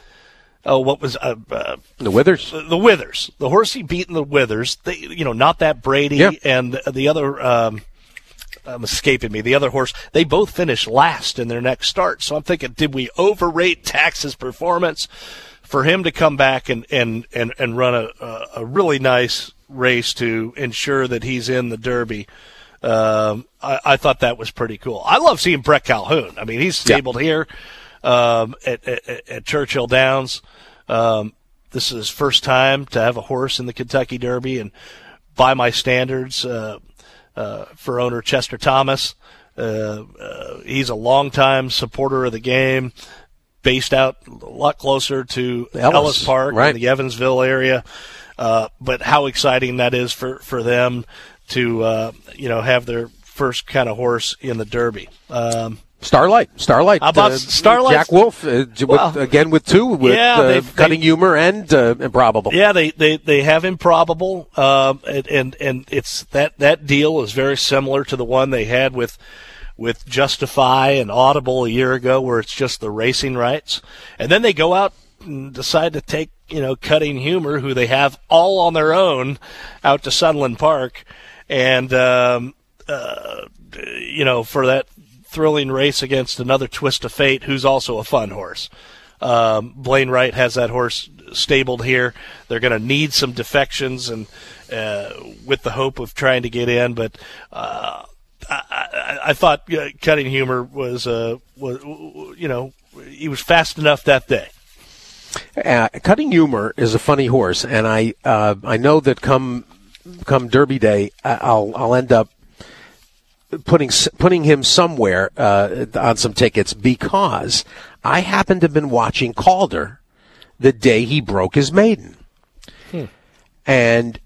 Oh, what was uh, uh, the Withers? The, the Withers, the horse he beat in the Withers. They, you know, not that Brady yeah. and the other. Um, I'm escaping me. The other horse. They both finished last in their next start. So I'm thinking, did we overrate Tax's performance for him to come back and and and, and run a a really nice race to ensure that he's in the Derby? Um, I, I thought that was pretty cool. I love seeing Brett Calhoun. I mean, he's stabled yeah. here. Um, at, at, at Churchill Downs. Um, this is his first time to have a horse in the Kentucky Derby, and by my standards, uh, uh, for owner Chester Thomas, uh, uh, he's a longtime supporter of the game, based out a lot closer to Ellis, Ellis Park right. in the Evansville area. Uh, but how exciting that is for, for them to, uh, you know, have their first kind of horse in the Derby. Um, Starlight, Starlight. How about uh, Starlight? Jack Wolf, uh, with, Well, again with two, with yeah, uh, they've- Cutting they- Humor and uh, Improbable. Yeah, they, they, they have Improbable, um, and, and and it's that that deal is very similar to the one they had with with Justify and Audible a year ago, where it's just the racing rights, and then they go out and decide to take you know Cutting Humor, who they have all on their own, out to Sunland Park, and um, uh, you know for that thrilling race against another Twist of Fate, who's also a fun horse. Um, Blaine Wright has that horse stabled here. They're going to need some defections, and uh, with the hope of trying to get in. But uh, I, I, I thought uh, Cutting Humor was, uh, was, you know, he was fast enough that day. Uh, Cutting Humor is a funny horse, and I uh, I know that come come Derby Day, I'll I'll end up putting putting him somewhere uh, on some tickets, because I happened to have been watching Calder the day he broke his maiden. Hmm. And,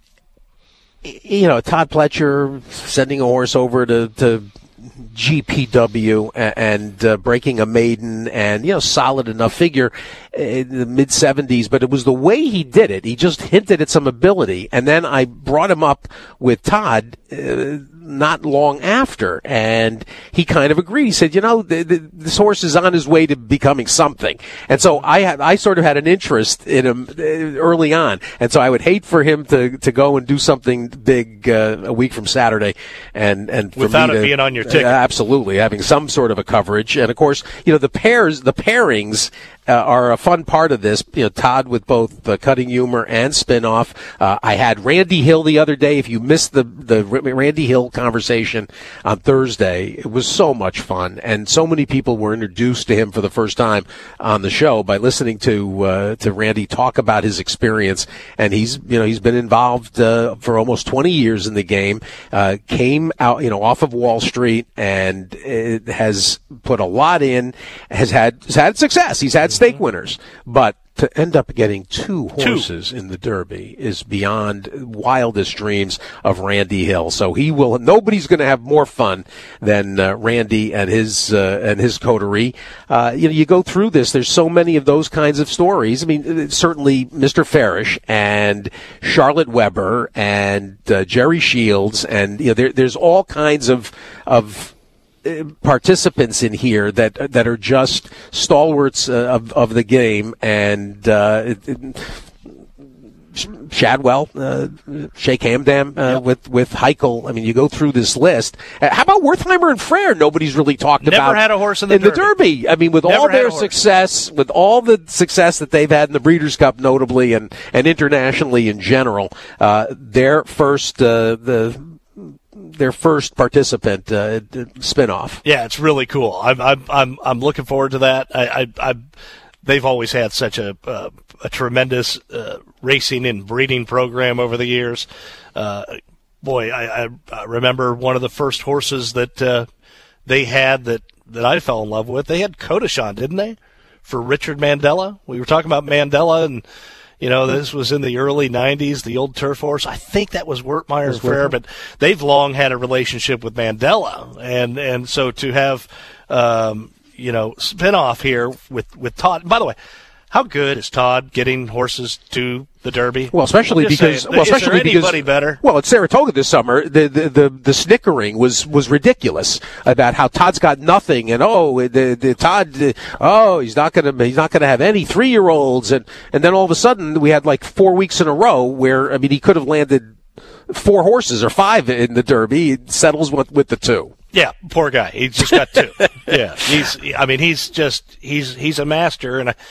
you know, Todd Pletcher sending a horse over to, to G P W and, and uh, breaking a maiden, and, you know, solid enough figure in the mid seventies, but it was the way he did it. He just hinted at some ability, and then I brought him up with Todd uh, not long after, and he kind of agreed. He said, you know, the, the, this horse is on his way to becoming something. And so I had, I sort of had an interest in him early on, and so I would hate for him to, to go and do something big uh, a week from Saturday, and, and for without me it to, being on your ticket. Uh, absolutely, having some sort of a coverage. And of course, you know, the pairs, the pairings uh, are a fun part of this. You know, Todd with both the Cutting Humor and Spinoff. Uh, I had Randy Hill the other day. If you missed the the Randy Hill conversation on Thursday, it was so much fun, and so many people were introduced to him for the first time on the show by listening to uh, to Randy talk about his experience. And he's you know he's been involved uh, for almost twenty years in the game. Uh, came out you know off of Wall Street, and it has put a lot in. Has had has had success. He's had stake winners, but to end up getting two horses two. in the Derby is beyond wildest dreams of Randy Hill. So he will. Nobody's going to have more fun than uh, Randy and his uh, and his coterie. Uh, you know, you go through this. There's so many of those kinds of stories. I mean, certainly Mister Farish and Charlotte Weber and uh, Jerry Shields, and you know, there, there's all kinds of of. participants in here that that are just stalwarts uh, of of the game, and uh, it, it, Shadwell, uh, Sheikh Hamdam uh, yep. with with Heichel. I mean, you go through this list. Uh, how about Wertheimer and Frere? Nobody's really talked Never about. Never had a horse in the in Derby. the Derby. I mean, with Never all their success, with all the success that they've had in the Breeders' Cup, notably, and and internationally in general, uh, their first uh, the. their first participant uh, spinoff. Yeah, it's really cool. I'm I'm I'm I'm looking forward to that. I I, I they've always had such a uh, a tremendous uh, racing and breeding program over the years. Uh, boy, I, I, I remember one of the first horses that uh, they had that that I fell in love with. They had Kodashan, didn't they? For Richard Mandela. We were talking about Mandela, and you know, this was in the early nineties, the old turf horse. I think that was Wertheimer and Frere, but they've long had a relationship with Mandela. And and so to have, um, you know, spin-off here with, with Todd. By the way, how good is Todd getting horses to the Derby? Well, especially because saying, well, especially is there because anybody better? Well, at Saratoga this summer, the, the the the snickering was was ridiculous about how Todd's got nothing, and oh, the, the Todd, the, oh, he's not gonna he's not gonna have any three year olds, and and then all of a sudden we had like four weeks in a row where I mean he could have landed four horses or five in the Derby. He settles with with the two. Yeah, poor guy. He just got two. Yeah, he's. I mean, he's just he's he's a master, and I.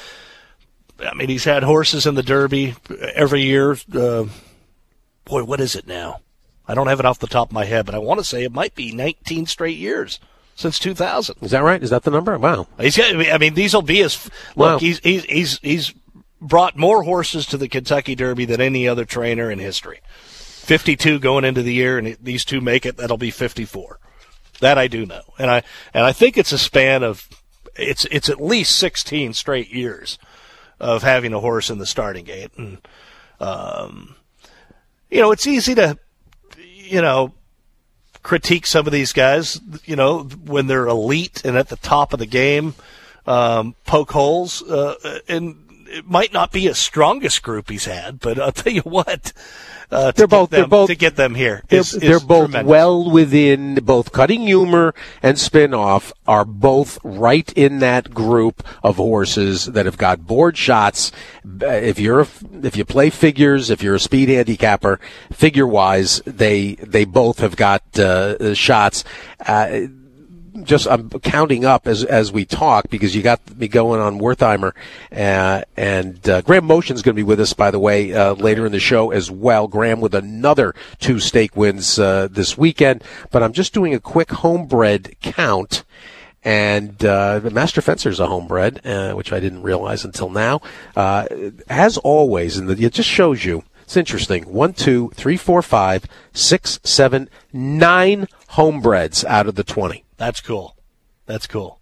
I mean, he's had horses in the Derby every year. Uh, boy, what is it now? I don't have it off the top of my head, but I want to say it might be nineteen straight years since two thousand. Is that right? Is that the number? Wow. He's got, I mean, these will be his. Look, wow. he's he's he's he's brought more horses to the Kentucky Derby than any other trainer in history. fifty-two going into the year, and these two make it. That'll be fifty-four. That I do know, and I and I think it's a span of it's it's at least sixteen straight years of having a horse in the starting gate. And, um, you know, it's easy to, you know, critique some of these guys, you know, when they're elite and at the top of the game, um, poke holes, uh, and it might not be his strongest group he's had, but I'll tell you what, uh, they're both, them, they're both, to get them here they're, is, is they're both tremendous. well within both Cutting Humor and Spinoff are both right in that group of horses that have got board shots. If you're a, if you play figures, if you're a speed handicapper, figure wise, they they both have got uh, shots. Uh, Just I'm counting up as as we talk because you got me going on Wertheimer, uh, and uh, Graham Motion's going to be with us, by the way, uh, later in the show as well. Graham with another two stake wins uh, this weekend. But I'm just doing a quick homebred count, and uh, Master Fencer's a homebred, uh, which I didn't realize until now. Uh, as always, and it just shows you. It's interesting. One, two, three, four, five, six, seven, nine homebreds out of the twenty. That's cool. That's cool.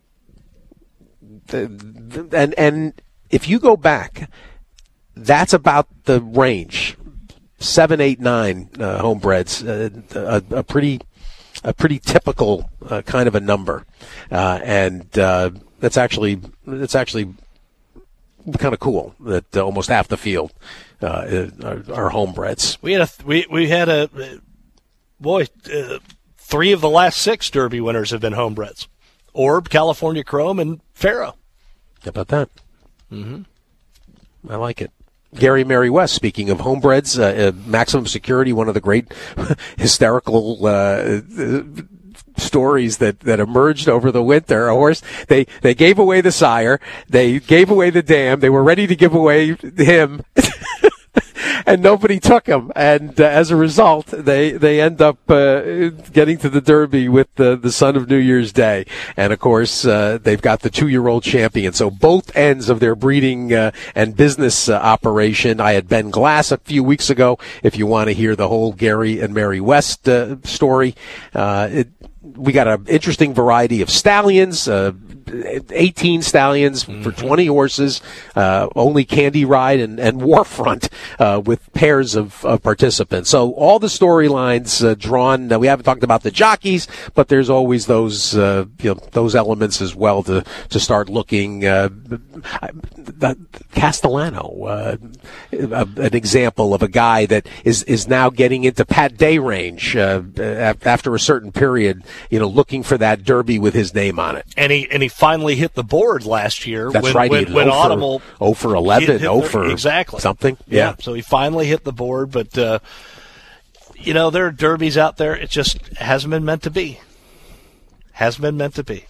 And and if you go back, that's about the range. Seven, eight, nine uh, homebreds, uh, a, a pretty a pretty typical uh, kind of a number, uh, and uh, that's actually that's actually kind of cool that uh, almost half the field uh, are, are homebreds. We had a we we had a boy. Uh, Three of the last six Derby winners have been homebreds. Orb, California Chrome, and Pharaoh. How about that? Mm-hmm. I like it. Gary Mary West, speaking of homebreds, uh, uh, Maximum Security, one of the great hysterical uh, stories that, that emerged over the winter. A horse, they, they gave away the sire, they gave away the dam, they were ready to give away him. And nobody took him, and uh, as a result, they they end up uh, getting to the Derby with the the son of New Year's Day, and of course uh, they've got the two-year-old champion. So both ends of their breeding uh, and business uh, operation. I had Ben Glass a few weeks ago. If you want to hear the whole Gary and Mary West uh, story, uh, it, we got an interesting variety of stallions. Uh, eighteen stallions mm-hmm. for twenty horses, uh, only Candy Ride and, and Warfront uh, with pairs of, of participants. So all the storylines uh, drawn. Uh, we haven't talked about the jockeys, but there's always those uh, you know, those elements as well to to start looking. Uh, the, Castellano, uh, an example of a guy that is is now getting into Pat Day range uh, after a certain period. You know, looking for that Derby with his name on it. And he and he finally hit the board last year. That's when, right. When, when Automobile oh for eleven, oh for exactly something. Yeah. yeah. So he finally hit the board, but uh, you know there are derbies out there. It just hasn't been meant to be. Hasn't been meant to be.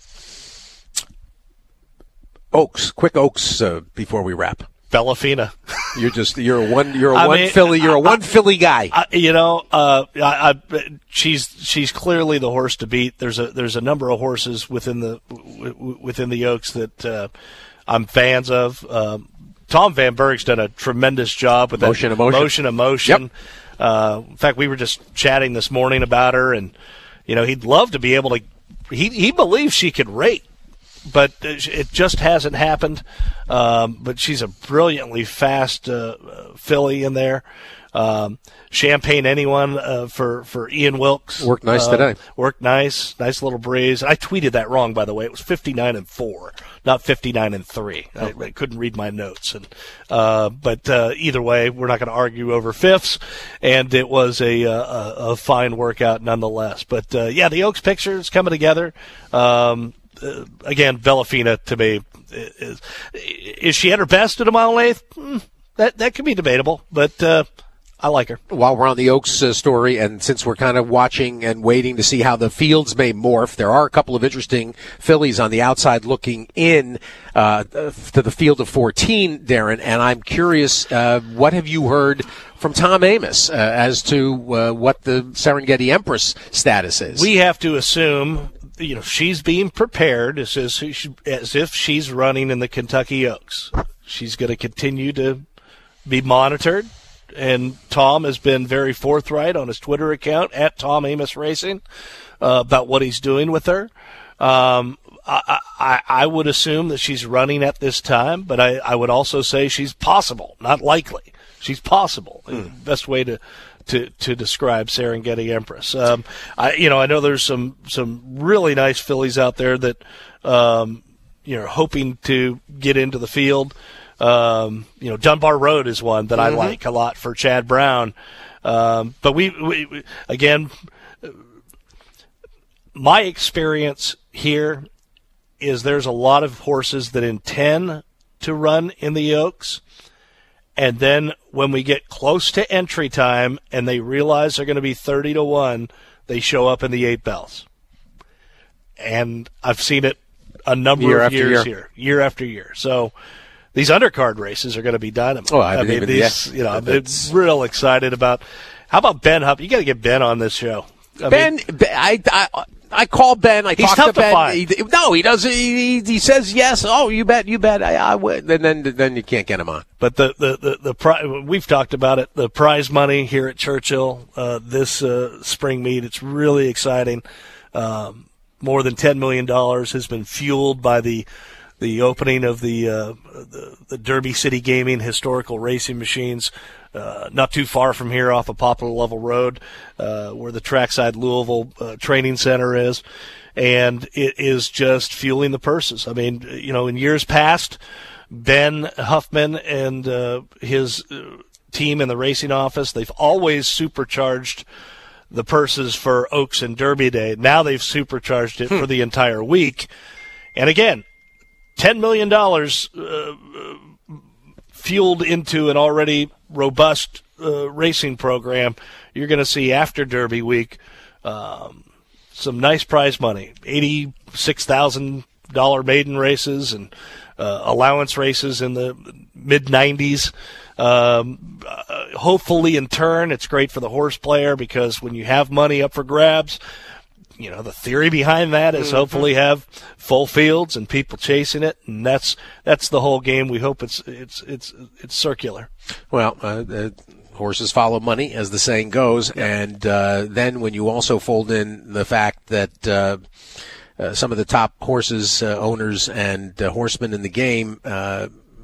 Oaks, quick Oaks uh, before we wrap. Bellafina. You're just you're a one you're a I one mean, Philly you're a one I, Philly guy. I, you know, uh, I, I, she's she's clearly the horse to beat. There's a there's a number of horses within the w- within the Oaks that uh, I'm fans of. Um, Tom Van Berg's done a tremendous job with motion that emotion motion emotion. Yep. Uh, in fact, we were just chatting this morning about her, and you know he'd love to be able to. He he believes she could rate. But it just hasn't happened. Um, but she's a brilliantly fast uh, filly in there. Um, Champagne Anyone uh, for, for Ian Wilkes. Worked nice uh, today. Worked nice. Nice little breeze. I tweeted that wrong, by the way. It was fifty-nine and four, not fifty-nine and three. I, I couldn't read my notes. and uh, But uh, either way, we're not going to argue over fifths. And it was a, a, a fine workout nonetheless. But, uh, yeah, the Oaks picture is coming together. Um Uh, again, Bellafina to me is, is she at her best at a mile and eighth? Mm, that that could be debatable, but uh, I like her. While we're on the Oaks uh, story, and since we're kind of watching and waiting to see how the fields may morph, there are a couple of interesting fillies on the outside looking in uh, to the field of fourteen, Darren. And I'm curious, uh, what have you heard from Tom Amoss uh, as to uh, what the Serengeti Empress status is? We have to assume. You know, she's being prepared as, as, as if she's running in the Kentucky Oaks. She's going to continue to be monitored, and Tom has been very forthright on his Twitter account, at Tom Amoss Racing, uh, about what he's doing with her. Um, I, I, I would assume that she's running at this time, but I, I would also say she's possible, not likely, she's possible. Mm. Best way to, to, to describe Serengeti Empress. Um, I you know I know there's some some really nice fillies out there that um, you know hoping to get into the field. Um, you know Dunbar Road is one that mm-hmm. I like a lot for Chad Brown. Um, but we, we, we again, my experience here is there's a lot of horses that intend to run in the Oaks, and then when we get close to entry time and they realize they're going to be thirty to one, they show up in the Eight Bells. And I've seen it a number year of years year. here, year after year. So these undercard races are going to be dynamite. Oh, I, I mean, these, yeah. you know, I'm real excited about. How about Ben Hupp? You got to get Ben on this show. I Ben, mean, I, I, I call Ben. I he's talk tough to to Ben. find. He, no, he doesn't. He, he says yes. Oh, you bet. You bet. I, I would. And then, then you can't get him on. But the the the, the pri- we've talked about it. The prize money here at Churchill uh, this uh, spring meet. It's really exciting. Um, more than ten million dollars has been fueled by the. The opening of the, uh, the the Derby City Gaming historical racing machines, uh, not too far from here off of Poplar Level Road, uh, where the Trackside Louisville uh, Training Center is, and it is just fueling the purses. I mean, you know, in years past, Ben Huffman and uh, his team in the racing office, they've always supercharged the purses for Oaks and Derby Day. Now they've supercharged it hmm. for the entire week, and again. ten million dollars uh, fueled into an already robust uh, racing program. You're going to see after Derby week um, some nice prize money, eighty-six thousand dollars maiden races and uh, allowance races in the mid nineties. Um, uh, hopefully in turn, it's great for the horse player because when you have money up for grabs, you know, the theory behind that is hopefully have full fields and people chasing it, and that's that's the whole game. We hope it's it's it's it's circular. Well, uh, uh, horses follow money, as the saying goes, yeah. and uh, then when you also fold in the fact that uh, uh, some of the top horses, uh, owners, and uh, horsemen in the game. Uh,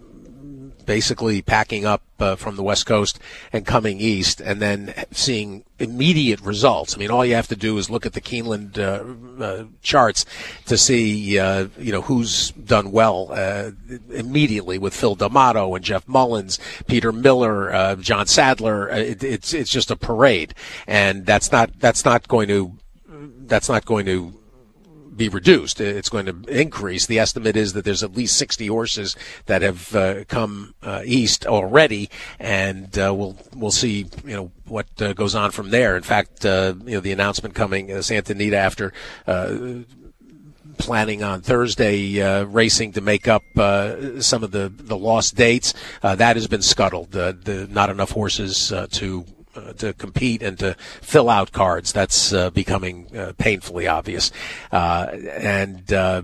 basically packing up uh, from the West Coast and coming east and then seeing immediate results. I mean, all you have to do is look at the Keeneland uh, uh, charts to see, uh, you know, who's done well uh, immediately with Phil D'Amato and Jeff Mullins, Peter Miller, uh, John Sadler. Uh, it, it's it's just a parade, and that's not that's not going to that's not going to be reduced. It's going to increase. The estimate is that there's at least sixty horses that have uh, come uh, east already, and uh, we'll we'll see, you know, what uh, goes on from there. In fact, uh, you know, the announcement coming, uh, Santa Anita after uh, planning on Thursday uh, racing to make up uh, some of the the lost dates, uh, that has been scuttled. Uh, the not enough horses uh, to. Uh, to compete and to fill out cards. That's uh, becoming uh, painfully obvious. Uh, and, uh,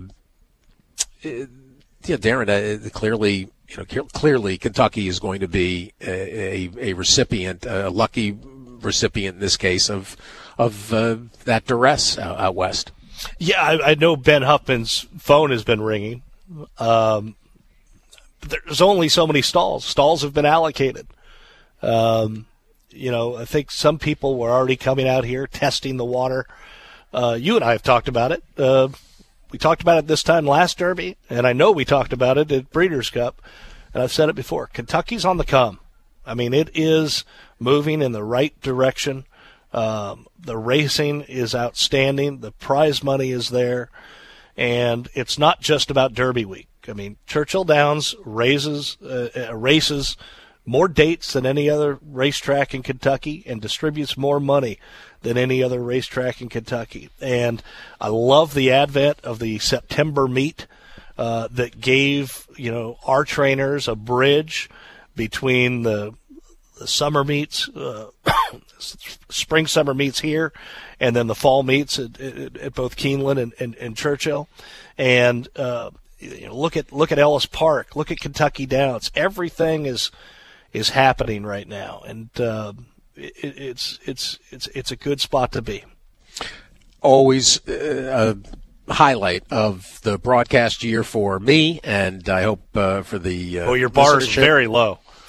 it, you know, Darren, uh, clearly, you know, clearly Kentucky is going to be a, a, a recipient, a lucky recipient in this case of of uh, that duress out, out west. Yeah, I, I know Ben Huffman's phone has been ringing. Um, there's only so many stalls. Stalls have been allocated. Um, You know, I think some people were already coming out here testing the water. Uh, you and I have talked about it. Uh, we talked about it this time last Derby, and I know we talked about it at Breeders' Cup, and I've said it before. Kentucky's on the come. I mean, it is moving in the right direction. Um, the racing is outstanding. The prize money is there, and it's not just about Derby week. I mean, Churchill Downs raises uh, races more dates than any other racetrack in Kentucky and distributes more money than any other racetrack in Kentucky. And I love the advent of the September meet uh, that gave, you know, our trainers a bridge between the, the summer meets, uh, spring summer meets here, and then the fall meets at, at, at both Keeneland and, and, and Churchill. And uh, you know, look at look at Ellis Park, look at Kentucky Downs. Everything is is happening right now, and uh, it, it's it's it's it's a good spot to be. Always uh, a highlight of the broadcast year for me, and I hope uh, for the. Uh, oh, your bar is very low.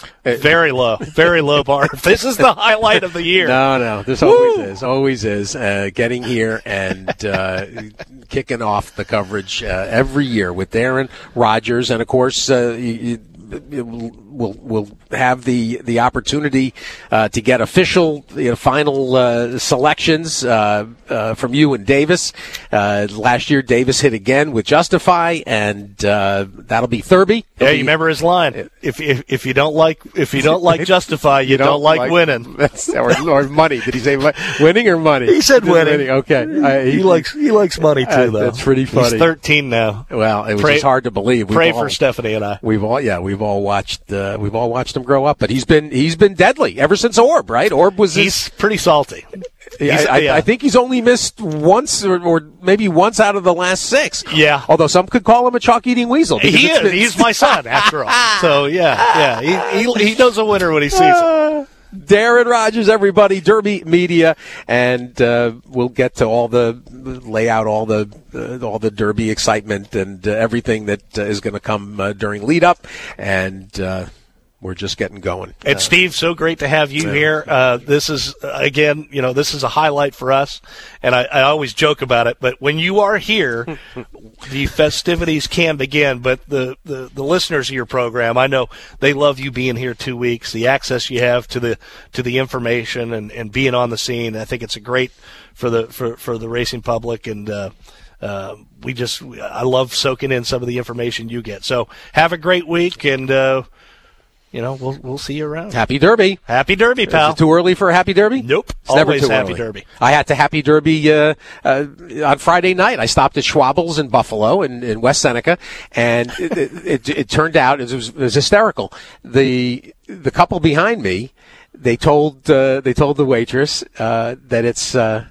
Very low, very low bar. This is the highlight of the year. No, no, this always Woo! is, always is. Uh, getting here and uh, kicking off the coverage uh, every year with Darren Rogers, and of course, uh, you, you, we'll we'll have the the opportunity uh, to get official, you know, final uh, selections uh, uh, from you and Davis. Uh, last year, Davis hit again with Justify, and uh, that'll be Thurby. Yeah, be, you remember his line: if if if you don't like if you don't like Justify, you, you don't, don't like, like winning. That's, or, or money. Did he say winning or money? He said winning. winning. Okay, I, he, he likes he likes money too, uh, though. That's pretty funny. He's thirteen now. Well, it was pray, just hard to believe. We've pray all, for Stephanie and I. We've all yeah, we've all watched uh, we've all watched him grow up, but he's been he's been deadly ever since Orb, right? Orb was he's his, pretty salty. I, I, yeah. I think he's only missed once or, or maybe once out of the last six. Yeah. Although some could call him a chalk-eating weasel. He is. He's my son, after all. So, yeah, yeah. He, he, he knows a winner when he sees it. Darren Rogers, everybody, Derby Media, and uh, we'll get to all the lay out all the uh, all the Derby excitement and uh, everything that uh, is going to come uh, during lead up, and uh, we're just getting going. And uh, Steve, so great to have you yeah. here. Uh, this is uh, again, you know, this is a highlight for us, and I, I always joke about it. But when you are here, the festivities can begin. But the, the, the listeners of your program, I know they love you being here two weeks. The access you have to the to the information and, and being on the scene. I think it's a great for the for, for the racing public, and uh, uh, we just I love soaking in some of the information you get. So have a great week, and. Uh, You know, we'll we'll see you around. Happy Derby. Happy Derby, pal. Is it too early for a Happy Derby? Nope. It's Always never too Happy early. Derby. I had to Happy Derby uh, uh, on Friday night. I stopped at Schwabel's in Buffalo in, in West Seneca, and it, it, it turned out it was, it was hysterical. The the couple behind me, they told uh, they told the waitress uh, that it's. Uh,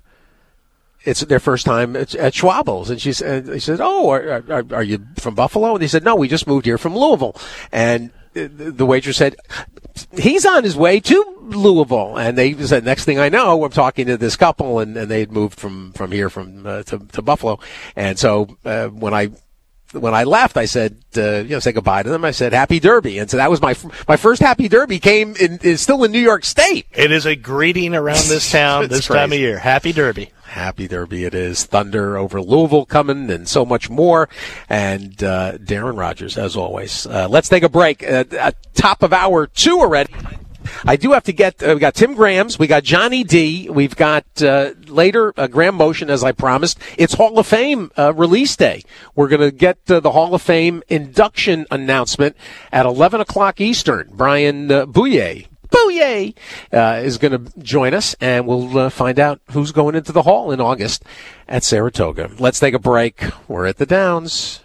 It's their first time at, at Schwabel's, and she said, "He said, oh, are, are, are you from Buffalo?" And they said, "No, we just moved here from Louisville." And the waitress said, "He's on his way to Louisville." And they said, "Next thing I know, I'm talking to this couple, and, and they had moved from from here from uh, to, to Buffalo." And so uh, when I when I left, I said, uh, you know, say goodbye to them. I said, "Happy Derby," and so that was my my first Happy Derby. Came in is still in New York State. It is a greeting around this town this crazy. time of year. Happy Derby. Happy Derby it is. Thunder over Louisville coming and so much more. And uh, Darren Rogers, as always. Uh, let's take a break. Uh, at top of hour two already. I do have to get, uh, we got Tim Grams, we got Johnny D, we've got uh, later uh, Graham Motion, as I promised. It's Hall of Fame uh, release day. We're going to get uh, the Hall of Fame induction announcement at eleven o'clock Eastern. Brian uh, Bouye. Booyah! Uh, is going to join us, and we'll uh, find out who's going into the Hall in August at Saratoga. Let's take a break. We're at the Downs.